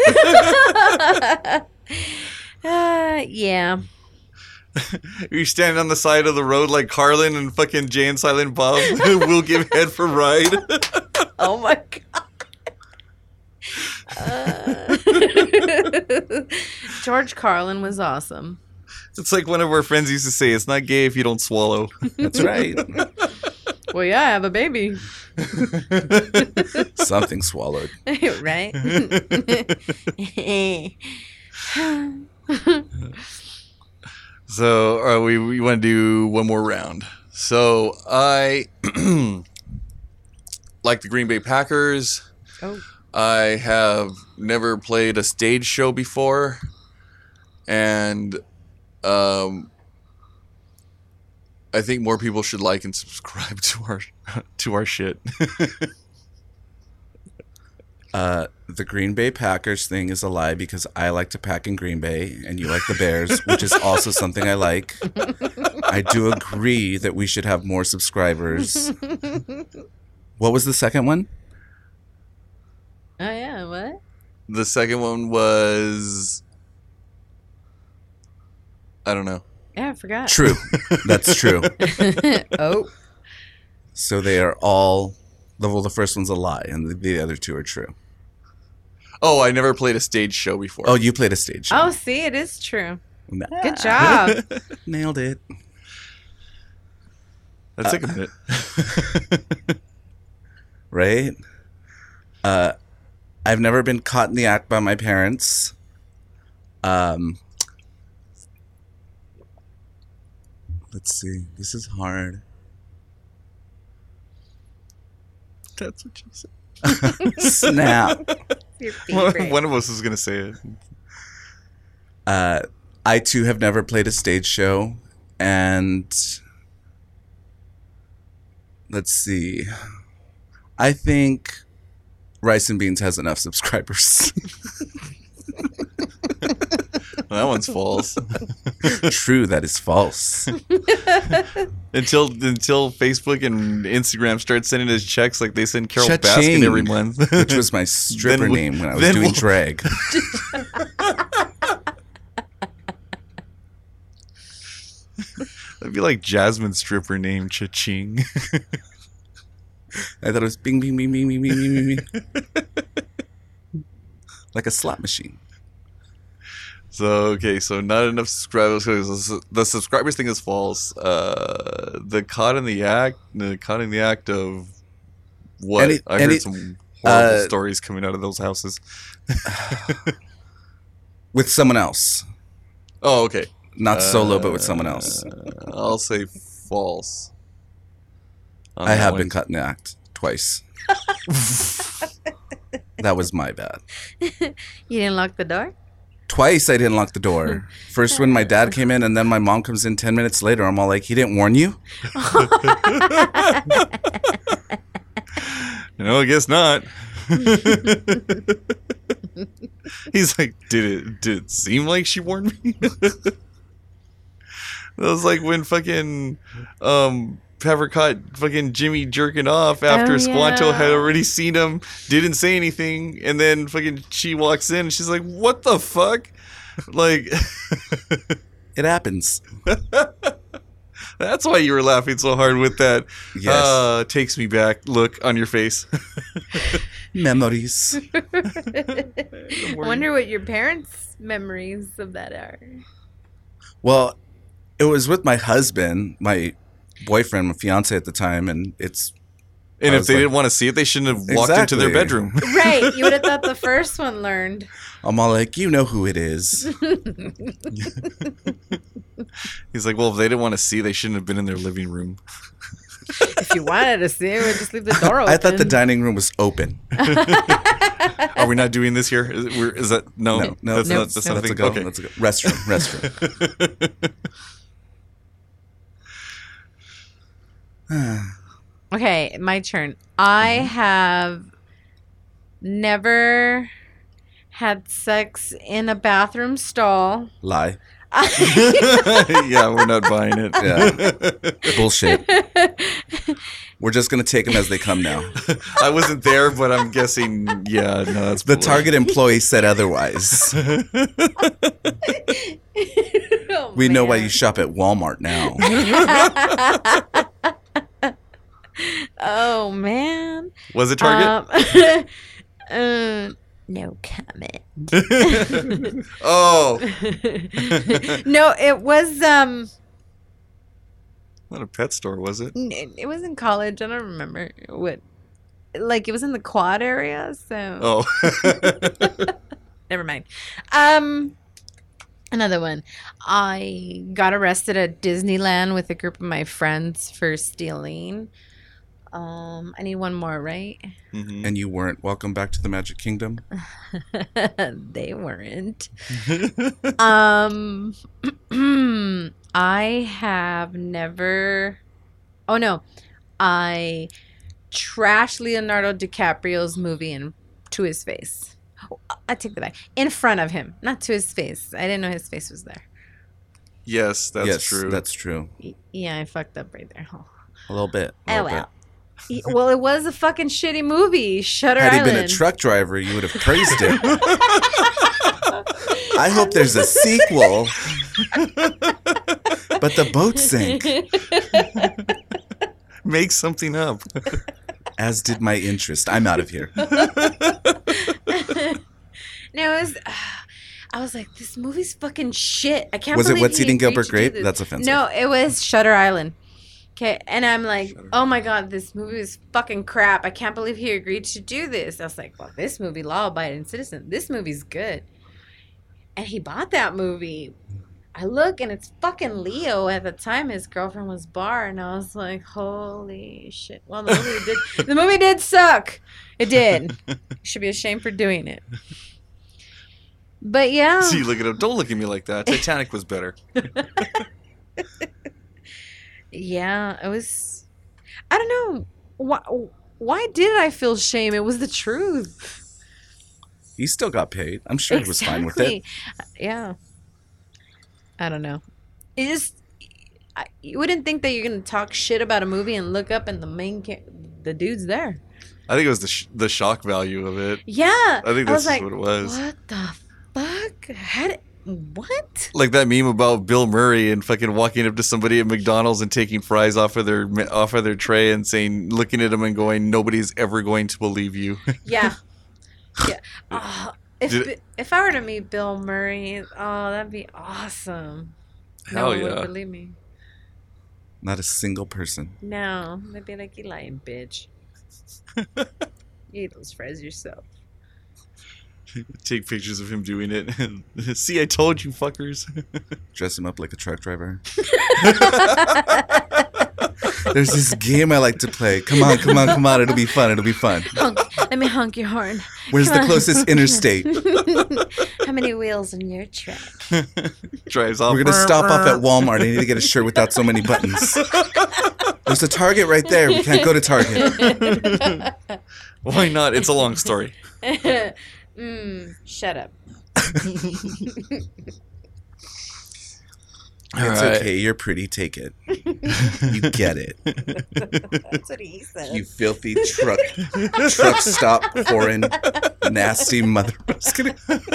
C: uh, yeah.
A: You stand on the side of the road like Carlin and fucking Jay and Silent Bob. We'll give head for ride.
C: Oh my god. Uh, George Carlin was awesome.
A: It's like one of our friends used to say, it's not gay if you don't swallow.
B: That's right.
C: Well, yeah, I have a baby.
B: Something swallowed.
C: Right?
A: So uh, we, we want to do one more round. So I like the Green Bay Packers.
C: Oh.
A: I have never played a stage show before. And um, I think more people should like and subscribe to our to our shit.
B: Uh, the Green Bay Packers thing is a lie because I like to pack in Green Bay and you like the Bears, which is also something I like. I do agree that we should have more subscribers. What was the second one?
C: Oh yeah, what?
A: The second one was, I don't know.
C: Yeah, I forgot.
B: True. That's true.
C: Oh.
B: So they are all, well, the first one's a lie and the, the other two are true.
A: Oh, I never played a stage show before.
B: Oh, you played a stage show.
C: Oh, see, it is true.
B: Nah.
C: Good job.
B: Nailed it.
A: That took a minute.
B: Right? Uh, I've never been caught in the act by my parents. Um, let's see. This is hard.
A: That's what you said.
B: Snap.
C: Your
A: One,
C: favorite.
A: one of us is going to say it.
B: Uh, I too have never played a stage show, and let's see. I think Rice and Beans has enough subscribers.
A: Well, that one's false.
B: True, that is false.
A: Until until Facebook and Instagram start sending us checks like they send Carol
B: Cha-ching.
A: Baskin every month.
B: Which was my stripper
A: Then we-
B: name when I was
A: then
B: doing
A: we'll-
B: drag.
A: That'd be like Jasmine's stripper name, Cha-ching.
B: I thought it was bing, bing, bing, bing, bing, bing, bing, bing. Like a slot machine.
A: So, okay, so not enough subscribers. So the subscribers thing is false. Uh, the caught in the act, the caught in the act of what?
B: Any-
A: I
B: any-
A: heard some horrible
B: uh,
A: stories coming out of those houses.
B: With someone else.
A: Oh, okay.
B: Not solo, but with someone else.
A: Uh, I'll say false. on
B: I
A: that
B: have
A: one.
B: been cut in the act twice. That was my bad.
C: You didn't lock the door?
B: Twice I didn't lock the door. First when my dad came in, and then my mom comes in ten minutes later. I'm all like, he didn't warn you?
A: No, I guess not. He's like, did it did it seem like she warned me? That was like when fucking um Pepper caught fucking Jimmy jerking off after
C: Oh,
A: Squanto
C: yeah.
A: had already seen him, didn't say anything, and then fucking she walks in and she's like, what the fuck? Like
B: It happens.
A: that's why you were laughing so hard with that
B: Yes.
A: uh takes me back look on your face.
B: Memories.
C: I wonder what your parents' memories of that are.
B: Well, it was with my husband, my boyfriend, my fiance at the time, and it's
A: And
B: I
A: if
B: was
A: they
B: like-
A: didn't want to see it, they shouldn't have walked into their
B: Exactly.
A: bedroom.
C: Right. You would have thought the first one learned.
B: I'm all like, you know who it is.
A: He's like, well, if they didn't want to see, they shouldn't have been in their living room.
C: If you wanted to see it, we'd just leave the door open.
B: I thought the dining room was open.
A: Are we not doing this here? Is, it, we're, is that no?
B: No, no,
A: that's
C: Nope.
A: not. That's
C: Nope.
A: not
B: Let's
A: a
B: go.
A: thing. Okay.
B: Let's go. Restroom. Restroom.
C: Okay, my turn. I
B: Mm-hmm.
C: have never had sex in a bathroom stall.
B: Lie.
A: Yeah, we're not buying it.
B: Yeah. Bullshit. We're just gonna take them as they come now.
A: I wasn't there, but I'm guessing. Yeah, no, that's
B: The
A: bull-
B: Target employee said otherwise.
C: Oh,
B: We know why
C: man.
B: you shop at Walmart now.
C: Oh man.
A: Was it Target?
C: Um, uh, no comment.
A: Oh,
C: No, it was um
A: not a pet store, was it?
C: n- it was in college. I don't remember what like it was in the quad area, so
A: Oh,
C: never mind. Um another one. I got arrested at Disneyland with a group of my friends for stealing. Um I need one more, right?
A: Mhm.
B: And you weren't. Welcome back to the Magic Kingdom.
C: They weren't. Um, I have never. Oh no, I trashed Leonardo DiCaprio's movie in to his face. Oh, I take that back. In front of him, not to his face. I didn't know his face was there.
A: Yes, that's
B: yes,
A: true.
B: that's true.
C: Y- Yeah, I fucked up right there. Oh,
B: A little bit. A
C: oh
B: little
C: well.
B: bit.
C: Y- Well, it was a fucking shitty movie. Shutter
B: Had he
C: Island.
B: been a truck driver, you would have praised it. I hope there's a sequel. But the boat sank,
A: Make something up.
B: as did my interest. I'm out of here.
C: No, it was. I was like, this movie's fucking shit. I can't
B: Was it
C: believe
B: What's
C: he
B: Eating
C: agreed
B: Gilbert
C: to do
B: Grape?
C: this.
B: That's offensive.
C: No, it was Shutter Island. Okay, and I'm like,
A: Shutter
C: oh my god, this movie is fucking crap. I can't believe he agreed to do this. I was like, well, this movie, Law Abiding Citizen, this movie's good. And he bought that movie. I look and it's fucking Leo. At the time, his girlfriend was Bar, and I was like, holy shit. Well, the movie did. The movie did suck. It did. You should be ashamed for doing it. But yeah.
A: See, look at him. Don't look at me like that. Titanic was better.
C: Yeah, it was. I don't know why. Why did I feel shame? It was the truth.
B: He still got paid. I'm sure he was fine with it.
C: Exactly. Yeah. I don't know. It just. I, you wouldn't think that you're gonna talk shit about a movie and look up and the main ca- the dude's there.
A: I think it was the sh- the shock value of it.
C: Yeah.
A: I think
C: was
A: that's
C: like,
A: what it was.
C: What the fuck? How did, what?
A: Like that meme about Bill Murray and fucking walking up to somebody at McDonald's and taking fries off of their off of their tray and saying, looking at them and going, "Nobody's ever going to believe you."
C: Yeah. Yeah. Oh, if
A: Did-
C: Bi- if I were to meet Bill Murray, oh, that'd be awesome. No
A: Hell
C: one
A: yeah.
C: would believe me.
B: Not a single person.
C: No, they'd be like, "You lying bitch. You eat those fries yourself."
A: Take pictures of him doing it. See, I told you, fuckers.
B: Dress him up like a truck driver. There's this game I like to play. Come on, come on, come on. It'll be fun. It'll be fun.
C: Honk, let me honk your horn.
B: Where's
C: Come
B: the
C: on.
B: closest interstate?
C: How many wheels in your truck?
A: Drives off.
B: We're going to stop off at Walmart. I need to get a shirt without so many buttons. There's a Target right there. We can't go to Target.
A: Why not? It's a long story.
C: mm, shut up.
A: All
B: It's
A: right.
B: okay. You're pretty. Take it. You get it.
C: That's what he said.
B: You filthy truck truck stop foreign nasty mother. I'm just kidding.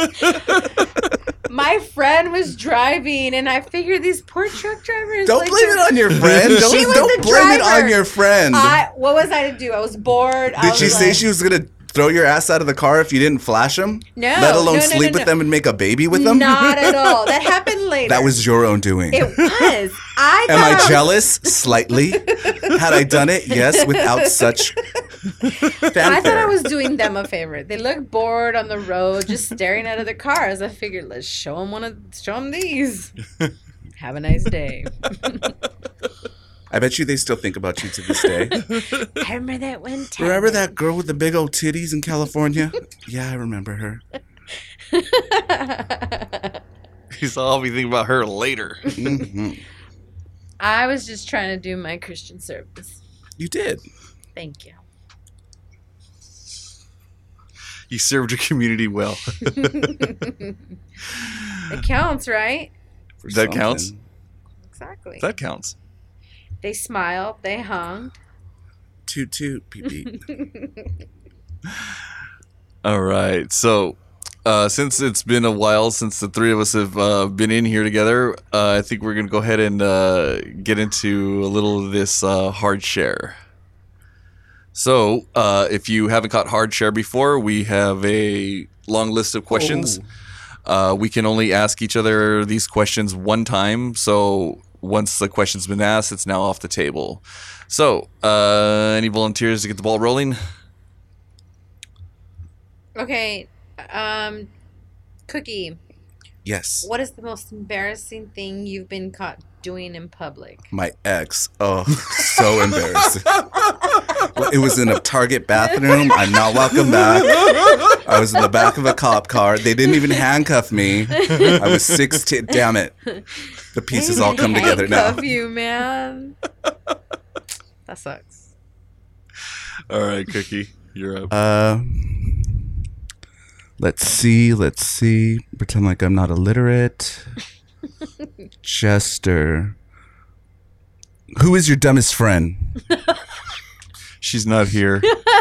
C: My friend was driving, and I figured these poor truck drivers.
B: Don't
C: like,
B: blame it on your friend. Don't,
C: She was
B: don't
C: the
B: blame it
C: driver.
B: on your friend.
C: I what was I to do? I was bored. I
B: Did
C: was
B: she say
C: like,
B: she was gonna throw your ass out of the car if you didn't flash them?
C: No,
B: Let alone
C: no, no,
B: sleep
C: no,
B: with
C: no.
B: them and make a baby with them?
C: Not at all. That happened later.
B: That was your own doing.
C: It was. I
B: Am
C: thought
B: I
C: was-
B: jealous? Slightly. Had I done it? Yes, without such fanfare.
C: I thought I was doing them a favor. They looked bored on the road, just staring out of their cars. I figured, let's show them one of, show them these. Have a nice day.
B: I bet you they still think about you to this day.
C: I remember that one time.
B: Remember that girl with the big old titties in California? Yeah, I remember her.
A: He's all be thinking about her later.
B: hmm
C: I was just trying to do my Christian service.
B: You did.
C: Thank you.
A: You served your community well.
C: It counts, right?
B: For
A: That counts?
B: something.
C: Exactly.
A: That counts.
C: They smiled. They hung.
B: Toot toot, peep peep.
A: All right. So, uh, since it's been a while since the three of us have uh, been in here together, uh, I think we're going to go ahead and uh, get into a little of this uh, hard share. So, uh, if you haven't caught hard share before, we have a long list of questions. Uh, we can only ask each other these questions one time. So, once the question's been asked, it's now off the table. So, uh, any volunteers to get the ball rolling?
C: Okay. Um, Cookie,
B: Yes.
C: what is the most embarrassing thing you've been caught doing in public?
B: My ex. Oh, so embarrassing. It was in a Target bathroom. I'm not welcome back. I was in the back of a cop car. They didn't even handcuff me. I was sixteen. Damn it. The pieces all come together now.
C: Handcuff you, man. That sucks.
A: All right, Cookie, you're up.
B: Uh, let's see. Let's see. Pretend like I'm not illiterate. Chester. Who is your dumbest friend?
A: She's not here.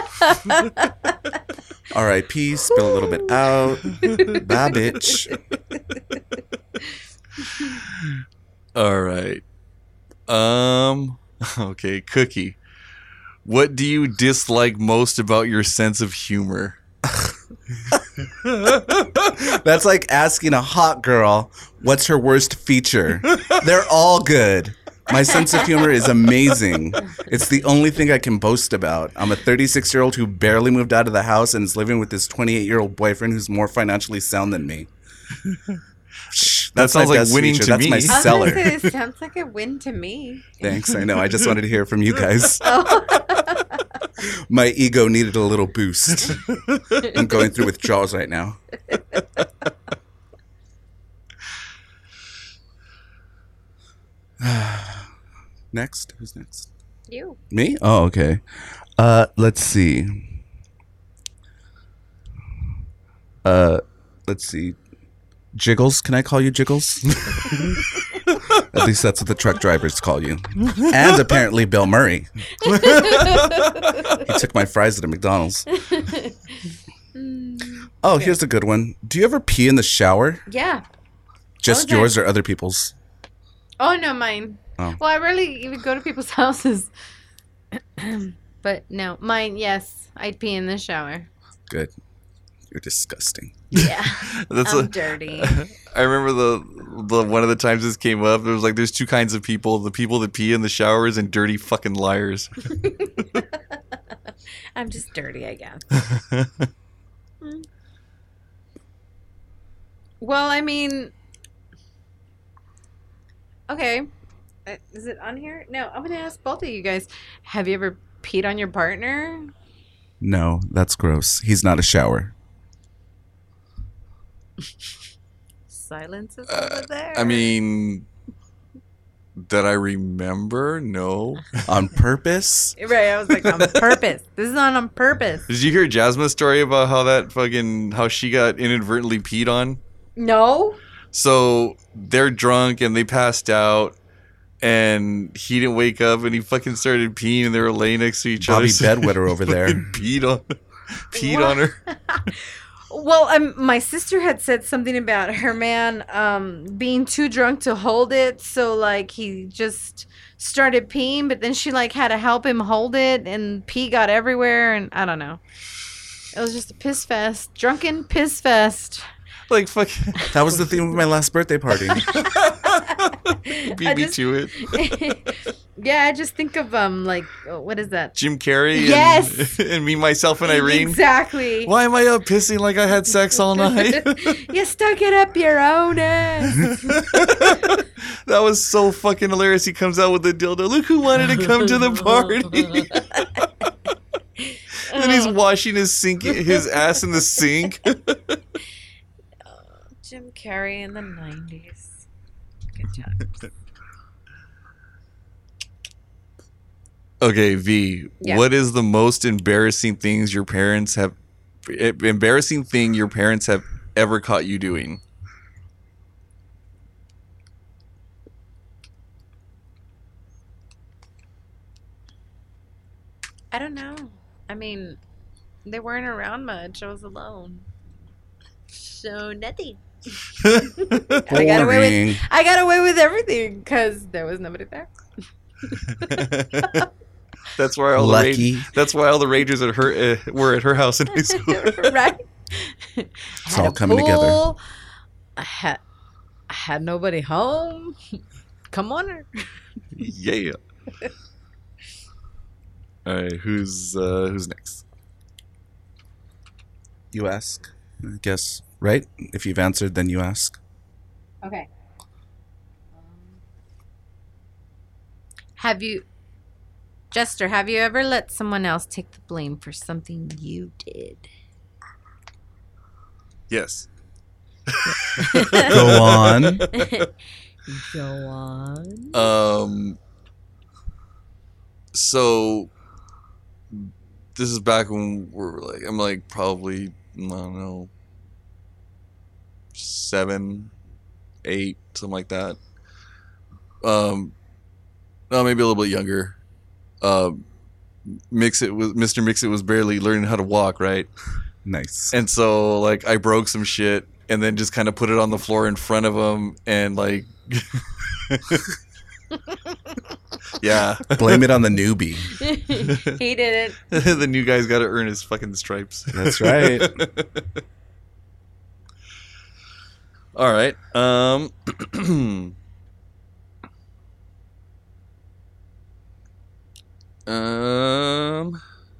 B: R I P Spill a little bit out. Bye, bitch.
A: All right. Um. Okay, Cookie. What do you dislike most about your sense of humor?
B: That's like asking a hot girl what's her worst feature. They're all good. My sense of humor is amazing. It's the only thing I can boast about. I'm a thirty-six-year-old who barely moved out of the house and is living with this twenty-eight-year-old boyfriend who's more financially sound than me. Shh,
A: That sounds
B: my
A: like
B: best
A: winning
B: feature.
A: to
B: That's
A: me.
B: my
A: I was
C: I was
B: seller.
C: gonna say, it sounds like a win to me.
B: Thanks. I know. I just wanted to hear from you guys.
C: Oh.
B: My ego needed a little boost. I'm going through withdrawals right now. Next? Who's next?
C: You.
B: Me? Oh, okay. Uh, let's see. Uh, let's see. Jiggles? Can I call you Jiggles? At least that's what the truck drivers call you. And apparently Bill Murray. He took my fries at a McDonald's. Oh, here's a good one. Do you ever pee in the shower?
C: Yeah.
B: Just
C: Okay.
B: yours or other people's?
C: Oh, no, mine.
B: Oh.
C: Well, I rarely even go to people's houses. But no, mine, yes. I'd pee in the shower.
B: Good. You're disgusting.
C: Yeah.
A: That's
C: I'm
A: a,
C: dirty.
A: I remember the the one of the times this came up. There was like, there's two kinds of people: the people that pee in the showers and dirty fucking liars.
C: I'm just dirty, I guess. Mm. Well, I mean, okay. Uh, Is it on here? No, I'm going to ask both of you guys. Have you ever peed on your partner?
B: No, that's gross. He's not a shower.
C: Silence is over there.
A: I mean, that I remember? No.
B: On purpose?
C: Right, I was like, on purpose. This is not on purpose.
A: Did you hear Jasmine's story about how that fucking how she got inadvertently peed on?
C: No?
A: So they're drunk and they passed out, and he didn't wake up, and he fucking started peeing, and they were laying next to each
B: Bobby
A: other. so
B: Bedwetter over
A: he
B: there.
A: fucking peed on, peed
C: What?
A: on her.
C: Well, um, my sister had said something about her man um, being too drunk to hold it. So, like, he just started peeing, but then she, like, had to help him hold it, and pee got everywhere, and I don't know. It was just a piss fest. Drunken piss fest.
A: Like fuck,
B: That was the theme of my last birthday party.
A: beat
C: I
A: me
C: just-
A: to it.
C: Yeah, I just think of um like oh, what is that?
A: Jim Carrey. And,
C: Yes.
A: and me, myself, and Irene.
C: Exactly.
A: Why am I up pissing like I had sex all night?
C: You stuck it up your own ass.
A: That was so fucking hilarious. He comes out with the dildo. Look who wanted to come to the party. Then he's washing his sink, his ass in the sink.
C: Jim Carrey in the nineties. Good times.
A: Okay, V.
C: Yeah.
A: What is the most embarrassing things your parents have? Embarrassing thing your parents have ever caught you doing?
C: I don't know. I mean, they weren't around much. I was alone. So nothing. I got away
B: Boring.
C: with I got away with everything because there was nobody there.
A: That's why all
B: Lucky.
A: the rage, that's why all the ragers at her uh, were at her house in high school.
C: Right?
B: It's all coming together.
C: I had I had nobody home. Come on. Her.
A: Yeah. All right, who's uh, who's next?
B: You ask, I guess, right? If you've answered, then you ask.
C: Okay. Have you, Jester, have you ever let someone else take the blame for something you did?
A: Yes.
B: Go on.
C: Go on.
A: Um. So this is back when we're like, I'm like probably I don't know, seven, eight, something like that. Um, no, maybe a little bit younger. Um, Mix it was Mister Mix it was barely learning how to walk, right?
B: Nice.
A: And so like I broke some shit and then just kind of put it on the floor in front of him and like. Yeah.
B: Blame it on the newbie.
C: He did it.
A: The new guy's got to earn his fucking stripes.
B: That's right.
A: All right. Um. um.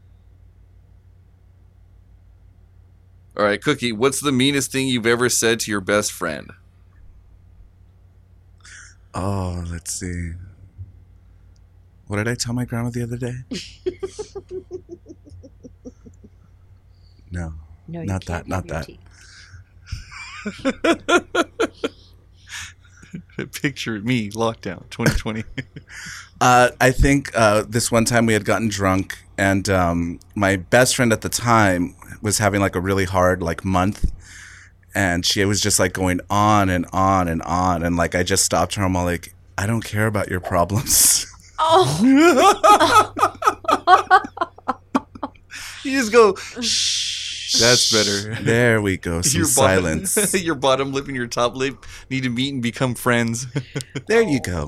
A: All right, Cookie. What's the meanest thing you've ever said to your best friend?
B: Oh, let's see. What did I tell my grandma the other day? No.
C: No, you
B: Not
C: can't
B: that, not
C: have your
B: that.
C: teeth.
A: Picture me lockdown twenty twenty.
B: Uh, I think uh, this one time we had gotten drunk, and um, my best friend at the time was having like a really hard like month, and she was just like going on and on and on, and like I just stopped her. I'm all like, I don't care about your problems.
C: Oh.
A: You just go. Shh. That's better.
B: There we go. Some
A: Your bottom-
B: silence.
A: your bottom lip and your top lip need to meet and become friends.
B: There you go.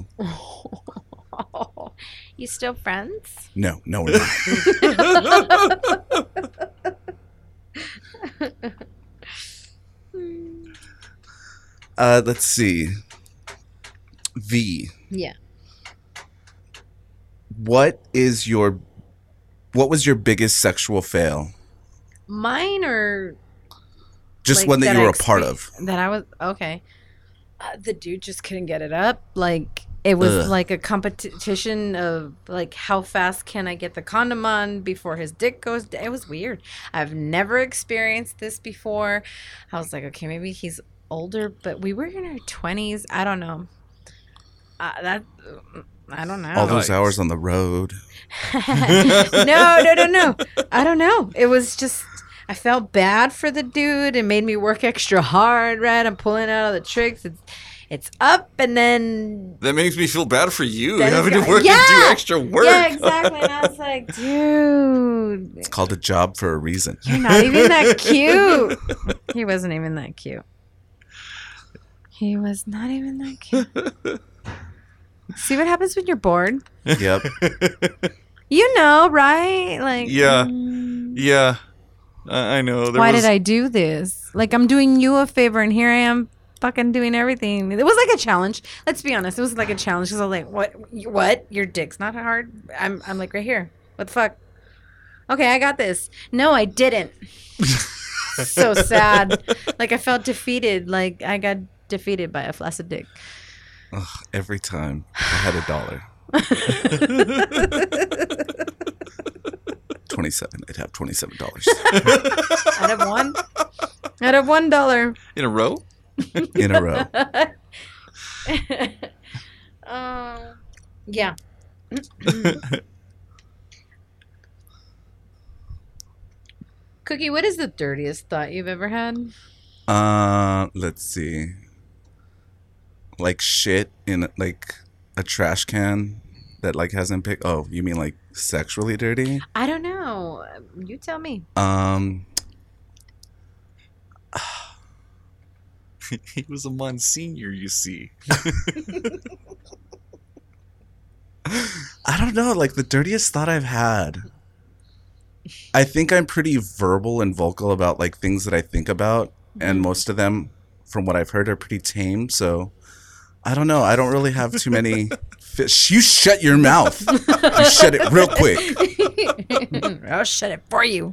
C: You still friends?
B: No, no, we're not. Uh, let's see. V.
C: Yeah.
B: What is your what was your biggest sexual fail?
C: Mine or
B: Just
C: like,
B: one that,
C: that
B: you
C: I
B: were a part of.
C: exper- That I was okay. Uh, the dude just couldn't get it up. Like it was
B: Ugh.
C: like a competition of like how fast can I get the condom on before his dick goes. d- It was weird. I've never experienced this before. I was like, okay, maybe he's older, but we were in our twenties. I don't know. Uh, that I don't know.
B: All those
A: Nice.
B: hours on the road.
C: no, no, no, no. I don't know. It was just I felt bad for the dude. It made me work extra hard, right? I'm pulling out all the tricks. It's it's up and then
A: That makes me feel bad for you
C: That is
A: having to
C: got-
A: work
C: Yeah!
A: and do extra work.
C: yeah, exactly. And I was like, dude,
B: It's called a job for a reason.
C: you're not even that cute. He wasn't even that cute. He was not even that cute. See what happens when you're bored?
B: Yep.
C: You know, right? Like,
A: Yeah.
C: mm,
A: Yeah, I I know. There
C: why
A: was,
C: did I do this? Like, I'm doing you a favor, and here I am fucking doing everything. It was like a challenge. Let's be honest. It was like a challenge because I was like, what? What? Your dick's not hard? I'm, I'm like, right here. What the fuck? Okay, I got this. No, I didn't. So sad. Like, I felt defeated. Like, I got defeated by a flaccid dick.
B: Ugh, every time I had a dollar. twenty-seven. I'd have twenty-seven dollars.
C: Out of one? Out of one dollar.
A: In a row?
B: In a row.
C: Um, yeah. Cookie, what is the dirtiest thought you've ever had?
B: Uh, let's see. Like shit in like a trash can that like hasn't picked. Oh, you mean like sexually dirty?
C: I don't know. You tell me.
B: Um,
A: He was a Monsignor, you see.
B: I don't know. Like the dirtiest thought I've had. I think I'm pretty verbal and vocal about like things that I think about, and most of them, from what I've heard, are pretty tame. So I don't know. I don't really have too many. Fish. You shut your mouth. You shut it real quick.
C: I'll shut it for you.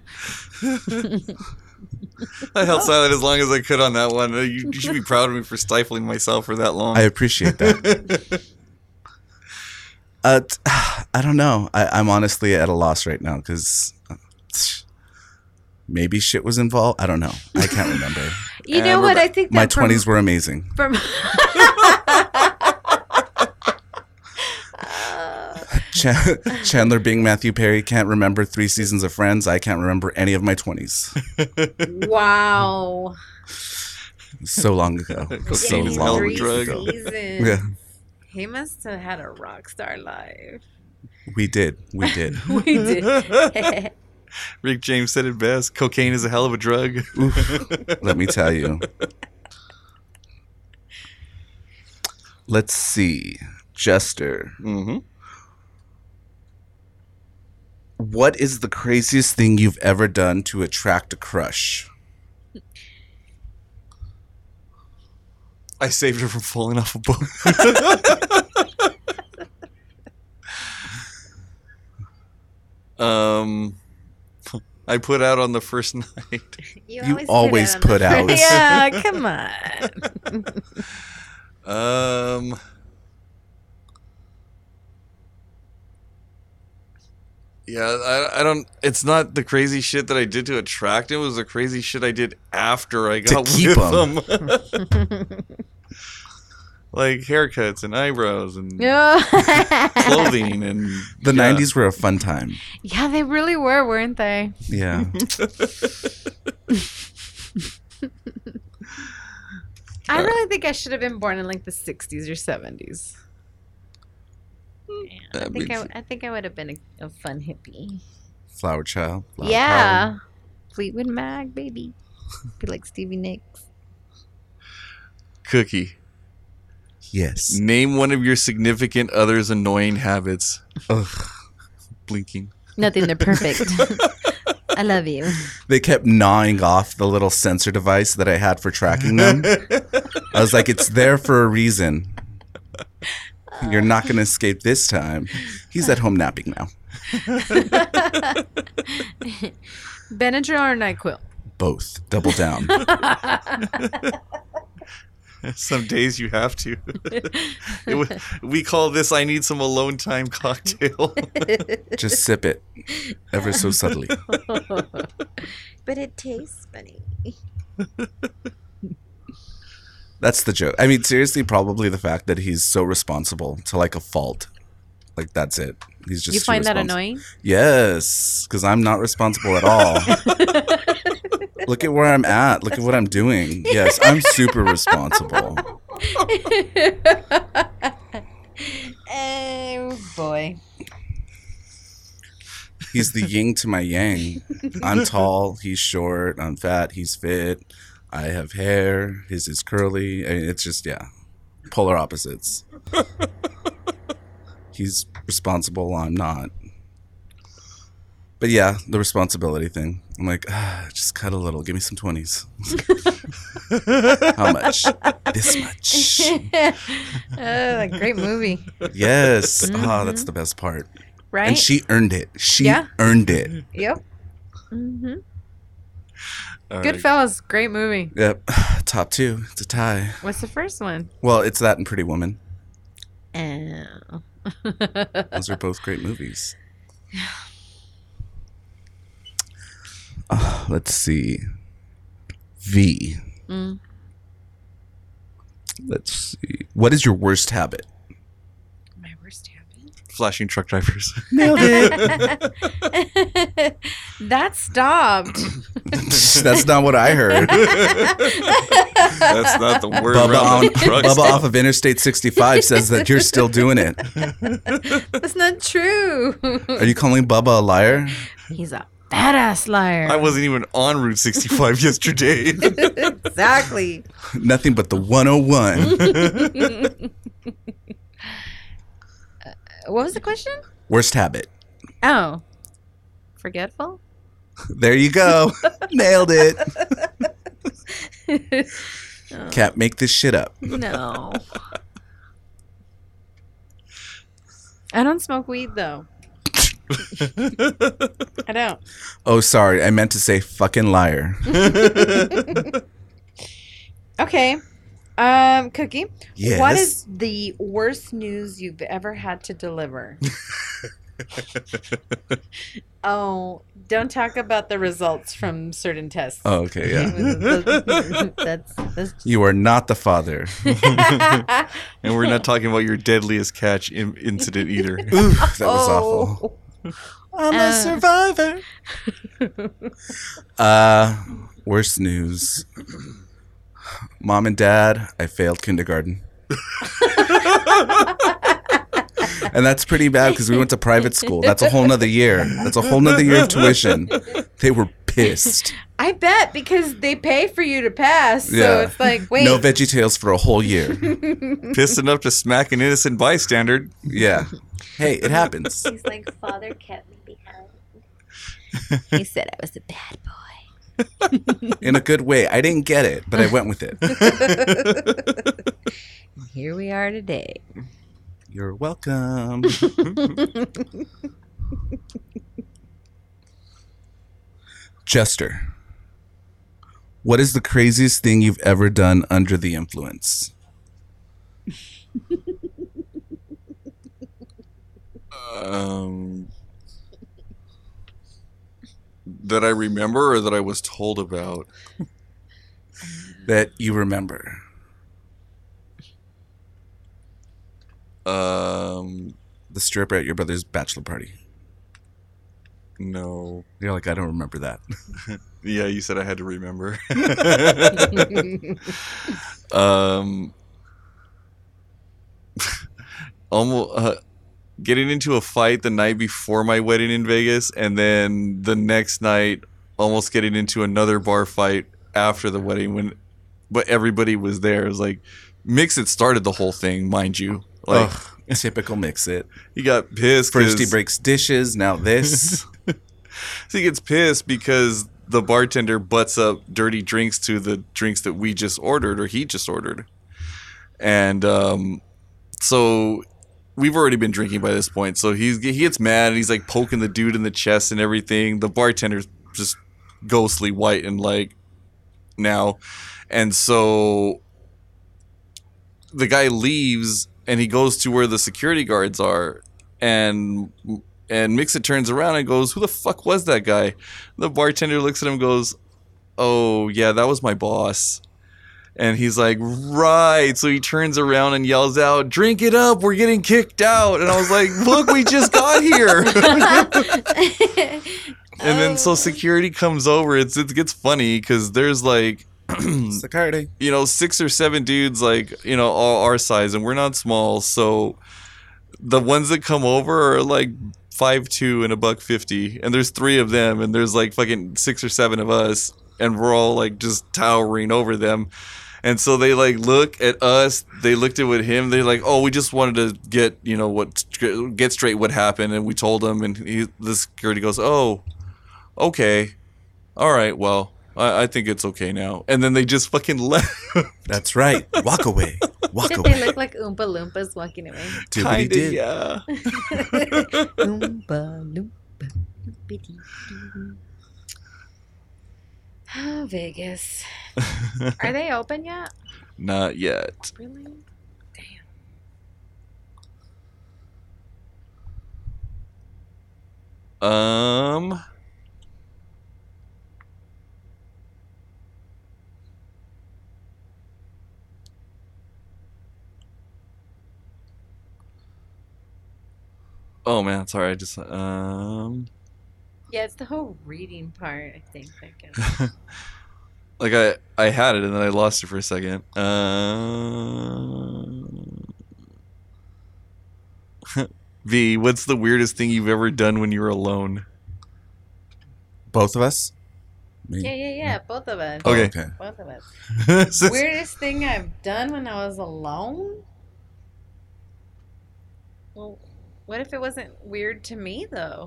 A: I held silent as long as I could on that one. You, you should be proud of me for stifling myself for that long.
B: I appreciate that. uh, t- I don't know. I, I'm honestly at a loss right now because maybe shit was involved. I don't know. I can't remember.
C: You know what? I think that
B: My
C: from-
B: twenties were amazing.
C: From
B: Ch- Chandler Bing, Matthew Perry can't remember three seasons of Friends. I can't remember any of my twenties.
C: Wow.
B: So long ago. So
A: Cocaine is a hell of a
B: long
A: drug.
B: ago.
C: Seasons.
B: Yeah,
C: He must have had a rock star life.
B: we did. We did.
C: We did.
A: Rick James said it best. Cocaine is a hell of a drug.
B: Let me tell you. Let's see. Jester.
A: Mm-hmm.
B: What is the craziest thing you've ever done to attract a crush?
A: I saved her from falling off a boat. um, I put out on the first night.
B: You always put
C: on the
B: out.
C: front- Yeah, come on.
A: Um, yeah, I, I don't. It's not the crazy shit that I did to attract him. It was the crazy shit I did after I got
B: keep
A: with him. Like haircuts and eyebrows and
C: Yeah.
A: clothing and
B: The
A: yeah.
B: nineties were a fun time.
C: Yeah, they really were, weren't they?
B: Yeah.
C: I really think I should have been born in like the sixties or seventies. Yeah, I
A: That'd
C: think
A: be-
C: I, I think I would have been a, a fun hippie.
B: Flower Child. Flower
C: yeah,
B: Power.
C: Fleetwood Mac, baby. Be like Stevie Nicks.
A: Cookie.
B: Yes.
A: Name one of your significant other's annoying habits.
B: Ugh.
A: Blinking.
C: Nothing, they're perfect. I love you.
B: They kept gnawing off the little sensor device that I had for tracking them. I was like, it's there for a reason. You're not going to escape this time. He's at home napping now.
C: Benadryl or NyQuil?
B: Both. Double down.
A: Some days you have to. It w- we call this I need some alone time cocktail.
B: Just sip it ever so subtly.
C: But it tastes funny.
B: That's the joke. I mean, seriously, probably the fact that he's so responsible to like a fault. Like, that's it. He's just
C: You
B: too
C: find that
B: responsible.
C: annoying?
B: Yes, because I'm not responsible at all. Look at where I'm at. Look at what I'm doing. Yes, I'm super responsible.
C: Oh, boy.
B: He's the yin to my yang. I'm tall. He's short. I'm fat. He's fit. I have hair. His is curly. I mean, it's just, yeah, polar opposites. He's responsible. I'm not. But yeah, the responsibility thing. I'm like, ah, just cut a little. Give me some twenties. How much? This much.
C: uh, great movie,
B: Yes.
C: Mm-hmm.
B: Oh, that's the best part.
C: right?
B: And she earned it. She
C: Yeah.
B: earned it.
C: Yep. Mm-hmm.
A: All right.
C: Goodfellas, great movie.
B: Yep. Top two. It's a tie.
C: What's the first one?
B: Well, it's that and Pretty Woman.
C: Oh.
B: Those are both great movies. Uh, let's see. V.
C: Mm.
B: Let's see. What is your worst habit?
C: My worst habit.
A: Flashing truck drivers.
B: Nailed it.
C: That stopped.
B: That's not what I heard.
A: That's not the word.
B: Bubba,
A: around
B: on,
A: the truck
B: Bubba
A: stop.
B: off of Interstate sixty-five says that you're still doing it.
C: That's not true.
B: Are you calling Bubba a liar?
C: He's a badass liar.
A: I wasn't even on Route sixty-five yesterday.
C: Exactly.
B: Nothing but the one oh one.
C: What was the question?
B: Worst habit.
C: Oh. Forgetful?
B: There you go. Nailed it. Can't make this shit up.
C: No. I don't smoke weed though. I don't.
B: Oh, sorry. I meant to say fucking liar.
C: Okay. Um, Cookie.
B: Yes.
C: What is the worst news you've ever had to deliver? Oh, don't talk about the results from certain tests.
B: Oh, okay, yeah.
C: that's that's
B: You are not the father.
A: And we're not talking about your deadliest catch in- incident either.
B: Oof, that was awful. I'm
C: Uh.
B: a survivor. Uh, worst news. Mom and Dad, I failed kindergarten. And that's pretty bad because we went to private school. That's a whole nother year. That's a whole nother year of tuition. They were pissed.
C: I bet because they pay for you to pass. So
B: Yeah.
C: it's like, wait.
B: No VeggieTales for a whole year.
A: Pissed enough to smack an innocent bystander.
B: Yeah. Hey, it happens.
C: He's like, father kept me behind. He said I was a bad boy.
B: In a good way. I didn't get it, but I went with it.
C: Here we are today.
B: You're welcome. Jester, what is the craziest thing you've ever done under the influence?
A: Um, that I remember or that I was told about?
B: That you remember?
A: Um,
B: The stripper at your brother's bachelor party.
A: no.
B: You're like, I don't remember that.
A: Yeah, you said I had to remember. um, almost uh, getting into a fight the night before my wedding in Vegas, and then the next night almost getting into another bar fight after the wedding when, but everybody was there. It was like Mix It started the whole thing, mind you. Like
B: Ugh, typical Mix It.
A: he got pissed.
B: First he
A: 'cause-
B: breaks dishes, now this.
A: So he gets pissed because the bartender butts up dirty drinks to the drinks that we just ordered or he just ordered. And um, so we've already been drinking by this point. So he's, he gets mad and he's like poking the dude in the chest and everything. The bartender's just ghostly white and like now. And so the guy leaves and he goes to where the security guards are. And and Mix It turns around and goes, who the fuck was that guy? The bartender looks at him and goes, oh, yeah, that was my boss. And he's like, right. So he turns around and yells out, drink it up. We're getting kicked out. And I was like, look, we just got here. And then so security comes over. It's It gets funny because there's like,
B: Security.
A: you know, six or seven dudes like, you know, all our size. And we're not small. So the ones that come over are like five two and a buck fifty, and there's three of them, and there's like fucking six or seven of us, and we're all like just towering over them. And so they like look at us, they looked at with him, they're like, oh, we just wanted to get, you know, what get straight what happened, and we told him, and he, the security goes, oh, okay, all right, well. I, I think it's okay now. And then they just fucking left.
B: That's right. Walk away. Walk
C: Did
B: away.
C: they look like Oompa Loompas walking away?
B: Dude, what he
A: Kinda,
B: did.
A: yeah.
C: Oompa Loompa. Loopity-doo. Oh, Vegas. Are they open yet?
A: Not yet.
C: Really? Damn.
A: Um. Oh man, sorry. I just um.
C: Yeah, it's the whole reading part, I think. That gets...
A: Like I, I had it and then I lost it for a second. Um. V, what's the weirdest thing you've ever done when you're alone?
B: Both of us? Me?
C: Yeah, yeah, yeah. Both of us.
B: Oh,
A: Okay.
B: okay.
C: Both of us.
A: This is-
C: Weirdest thing I've done when I was alone? Well, what if it wasn't weird to me, though?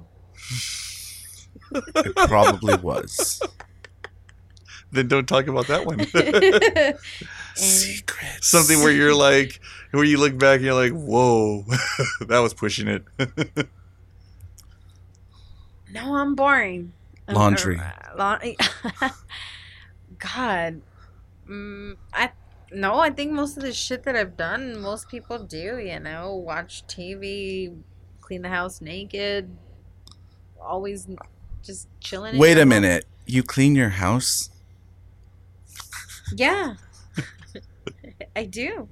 B: It probably was.
A: Then don't talk about that one.
C: And-
B: Secrets.
A: Something where you're like, where you look back and you're like, whoa, that was pushing it.
C: No, I'm boring. I'm-
B: Laundry.
C: uh, la- God. Mm, I no, I think most of the shit that I've done, most people do, you know, watch T V, clean the house naked, always just chilling. in
B: Wait
C: your
B: a
C: home.
B: minute. You clean your house?
C: Yeah. I do.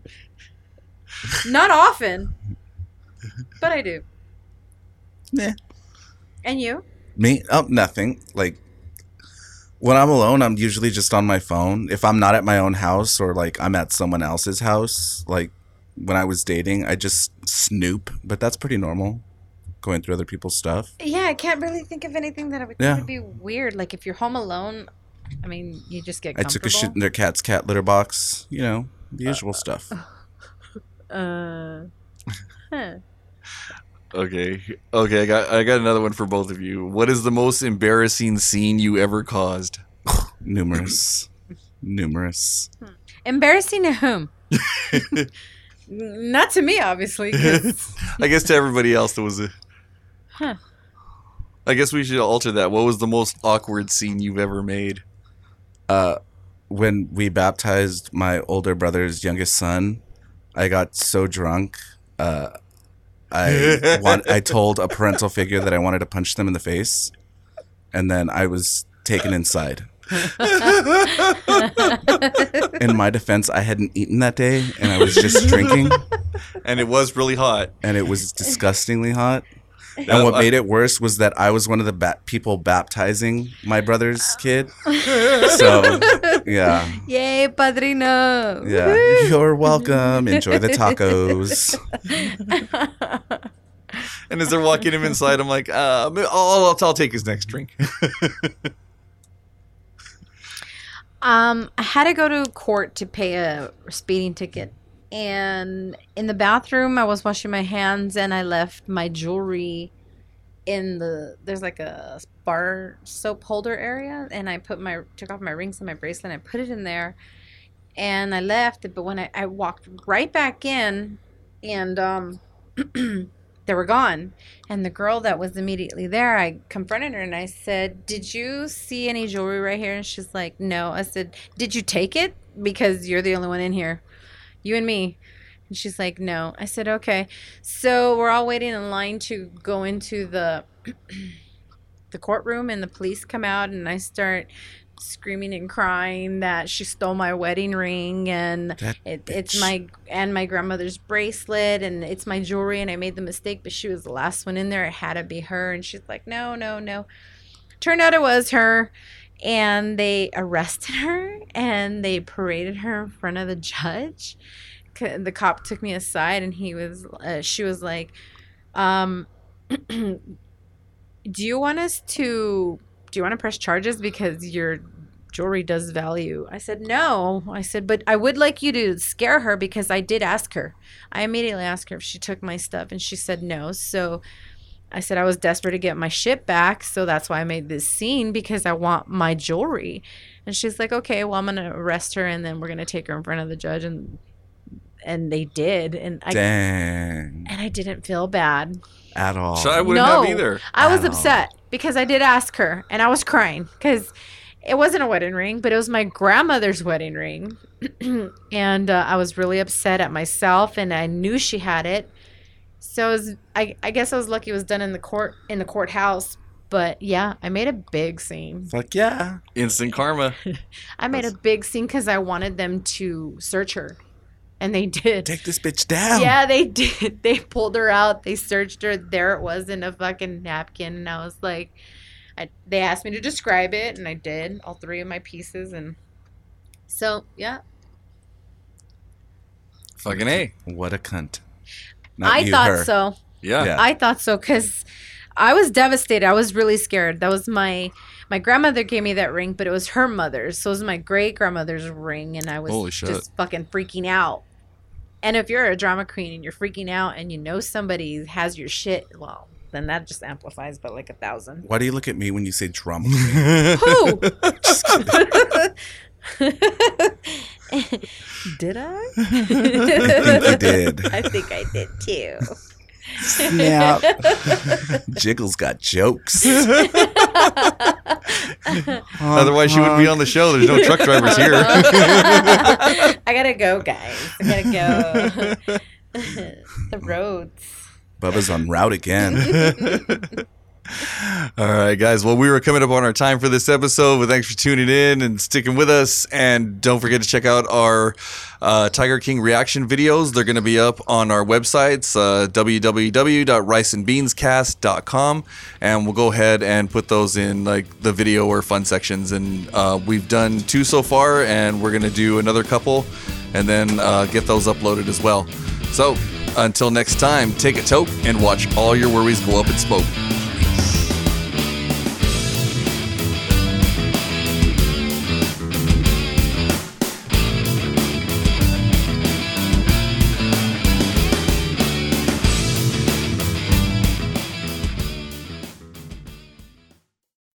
C: Not often, but I do.
B: Yeah.
C: And you?
B: Me? Oh, nothing. Like, when I'm alone, I'm usually just on my phone. If I'm not at my own house or, like, I'm at someone else's house, like, when I was dating, I just snoop. But that's pretty normal, going through other people's stuff.
C: Yeah, I can't really think of anything that I would
B: Yeah.
C: think would be weird. Like, if you're home alone, I mean, you just get
B: I
C: comfortable.
B: took a shit in their cat's cat litter box. You know, the usual stuff.
C: Uh, huh.
A: Okay, okay, I got, I got another one for both of you. What is the most embarrassing scene you ever caused?
B: Numerous. Numerous.
C: Embarrassing to whom? Not to me, obviously. 'Cause,
A: I guess to everybody else there was a.
C: huh.
A: I guess we should alter that. What was the most awkward scene you've ever made?
B: Uh, when we baptized my older brother's youngest son, I got so drunk. Uh, I want, I told a parental figure that I wanted to punch them in the face, and then I was taken inside. In my defense, I hadn't eaten that day, and I was just drinking,
A: And it was really hot.
B: and it was disgustingly hot.
A: That-
B: And what made it worse was that I was one of the ba- people baptizing my brother's kid. So, yeah.
C: Yay, padrino.
B: Yeah. You're welcome. Enjoy the tacos.
A: And as they're walking him inside, I'm like, uh, I'll, I'll, I'll take his next drink.
C: Um, I had to go to court to pay a speeding ticket. And in the bathroom, I was washing my hands and I left my jewelry in the, there's like a bar soap holder area. And I put my, took off my rings and my bracelet and I put it in there. And I left it. But when I, I walked right back in and um, they were gone. And the girl that was immediately there, I confronted her and I said, "Did you see any jewelry right here?" And she's like, "No." I said, "Did you take it? Because you're the only one in here. You and me." And she's like, "No." I said, "Okay." So we're all waiting in line to go into the the courtroom, and the police come out, and I start screaming and crying that she stole my wedding ring, and
B: That
C: it, it's
B: bitch.
C: my and my grandmother's bracelet, and it's my jewelry, and I made the mistake, but she was the last one in there. It had to be her. And she's like, "No, no, no." Turned out it was her. And they arrested her and they paraded her in front of the judge. C- The cop took me aside and he was, uh, she was like, um, "Do you want us to, do you want to press charges because your jewelry does value?" I said, "No." I said, "But I would like you to scare her because I did ask her." I immediately asked her if she took my stuff and she said no. So I said I was desperate to get my shit back, so that's why I made this scene, because I want my jewelry. And she's like, okay, well, I'm going to arrest her, and then we're going to take her in front of the judge. And and they did. And I,
B: Dang.
C: and I didn't feel bad.
B: At all.
A: So I wouldn't
C: no,
A: have either.
C: I was
B: At all.
C: upset because I did ask her, and I was crying because it wasn't a wedding ring, but it was my grandmother's wedding ring. And uh, I was really upset at myself, and I knew she had it. So I, was, I, I guess I was lucky it was done in the court in the courthouse. But yeah, I made a big scene.
B: Fuck yeah.
A: Instant karma.
C: I made a big scene because I wanted them to search her, and they did.
B: Take this bitch down.
C: Yeah, they did. They pulled her out. They searched her. There it was in a fucking napkin, and I was like, I, they asked me to describe it, and I did all three of my pieces, and so yeah.
A: Fucking A.
B: What a cunt. Not
C: I
B: you,
C: thought
B: her.
C: so.
A: Yeah.
B: Yeah.
C: I thought so because I was devastated. I was really scared. That was my my grandmother gave me that ring, but it was her mother's. So it was my great grandmother's ring, and I was
A: Holy shit.
C: just fucking freaking out. And if you're a drama queen and you're freaking out and you know somebody has your shit, well, then that just amplifies by like a thousand.
B: Why do you look at me when you say drama?
C: Who? Did I?
B: I think you did.
C: I think I did too.
B: Snap. Jiggles got jokes.
A: Otherwise, she wouldn't be on the show. There's no truck drivers here.
C: I gotta go, guys. I gotta go. The roads.
B: Bubba's on route again.
A: All right, guys. Well, we were coming up on our time for this episode, but thanks for tuning in and sticking with us. And don't forget to check out our uh, Tiger King reaction videos. They're going to be up on our websites, uh, w w w dot rice and beans cast dot com, and we'll go ahead and put those in like the video or fun sections. And uh, we've done two so far, and we're going to do another couple, and then uh, get those uploaded as well. So until next time, take a toke and watch all your worries go up in smoke.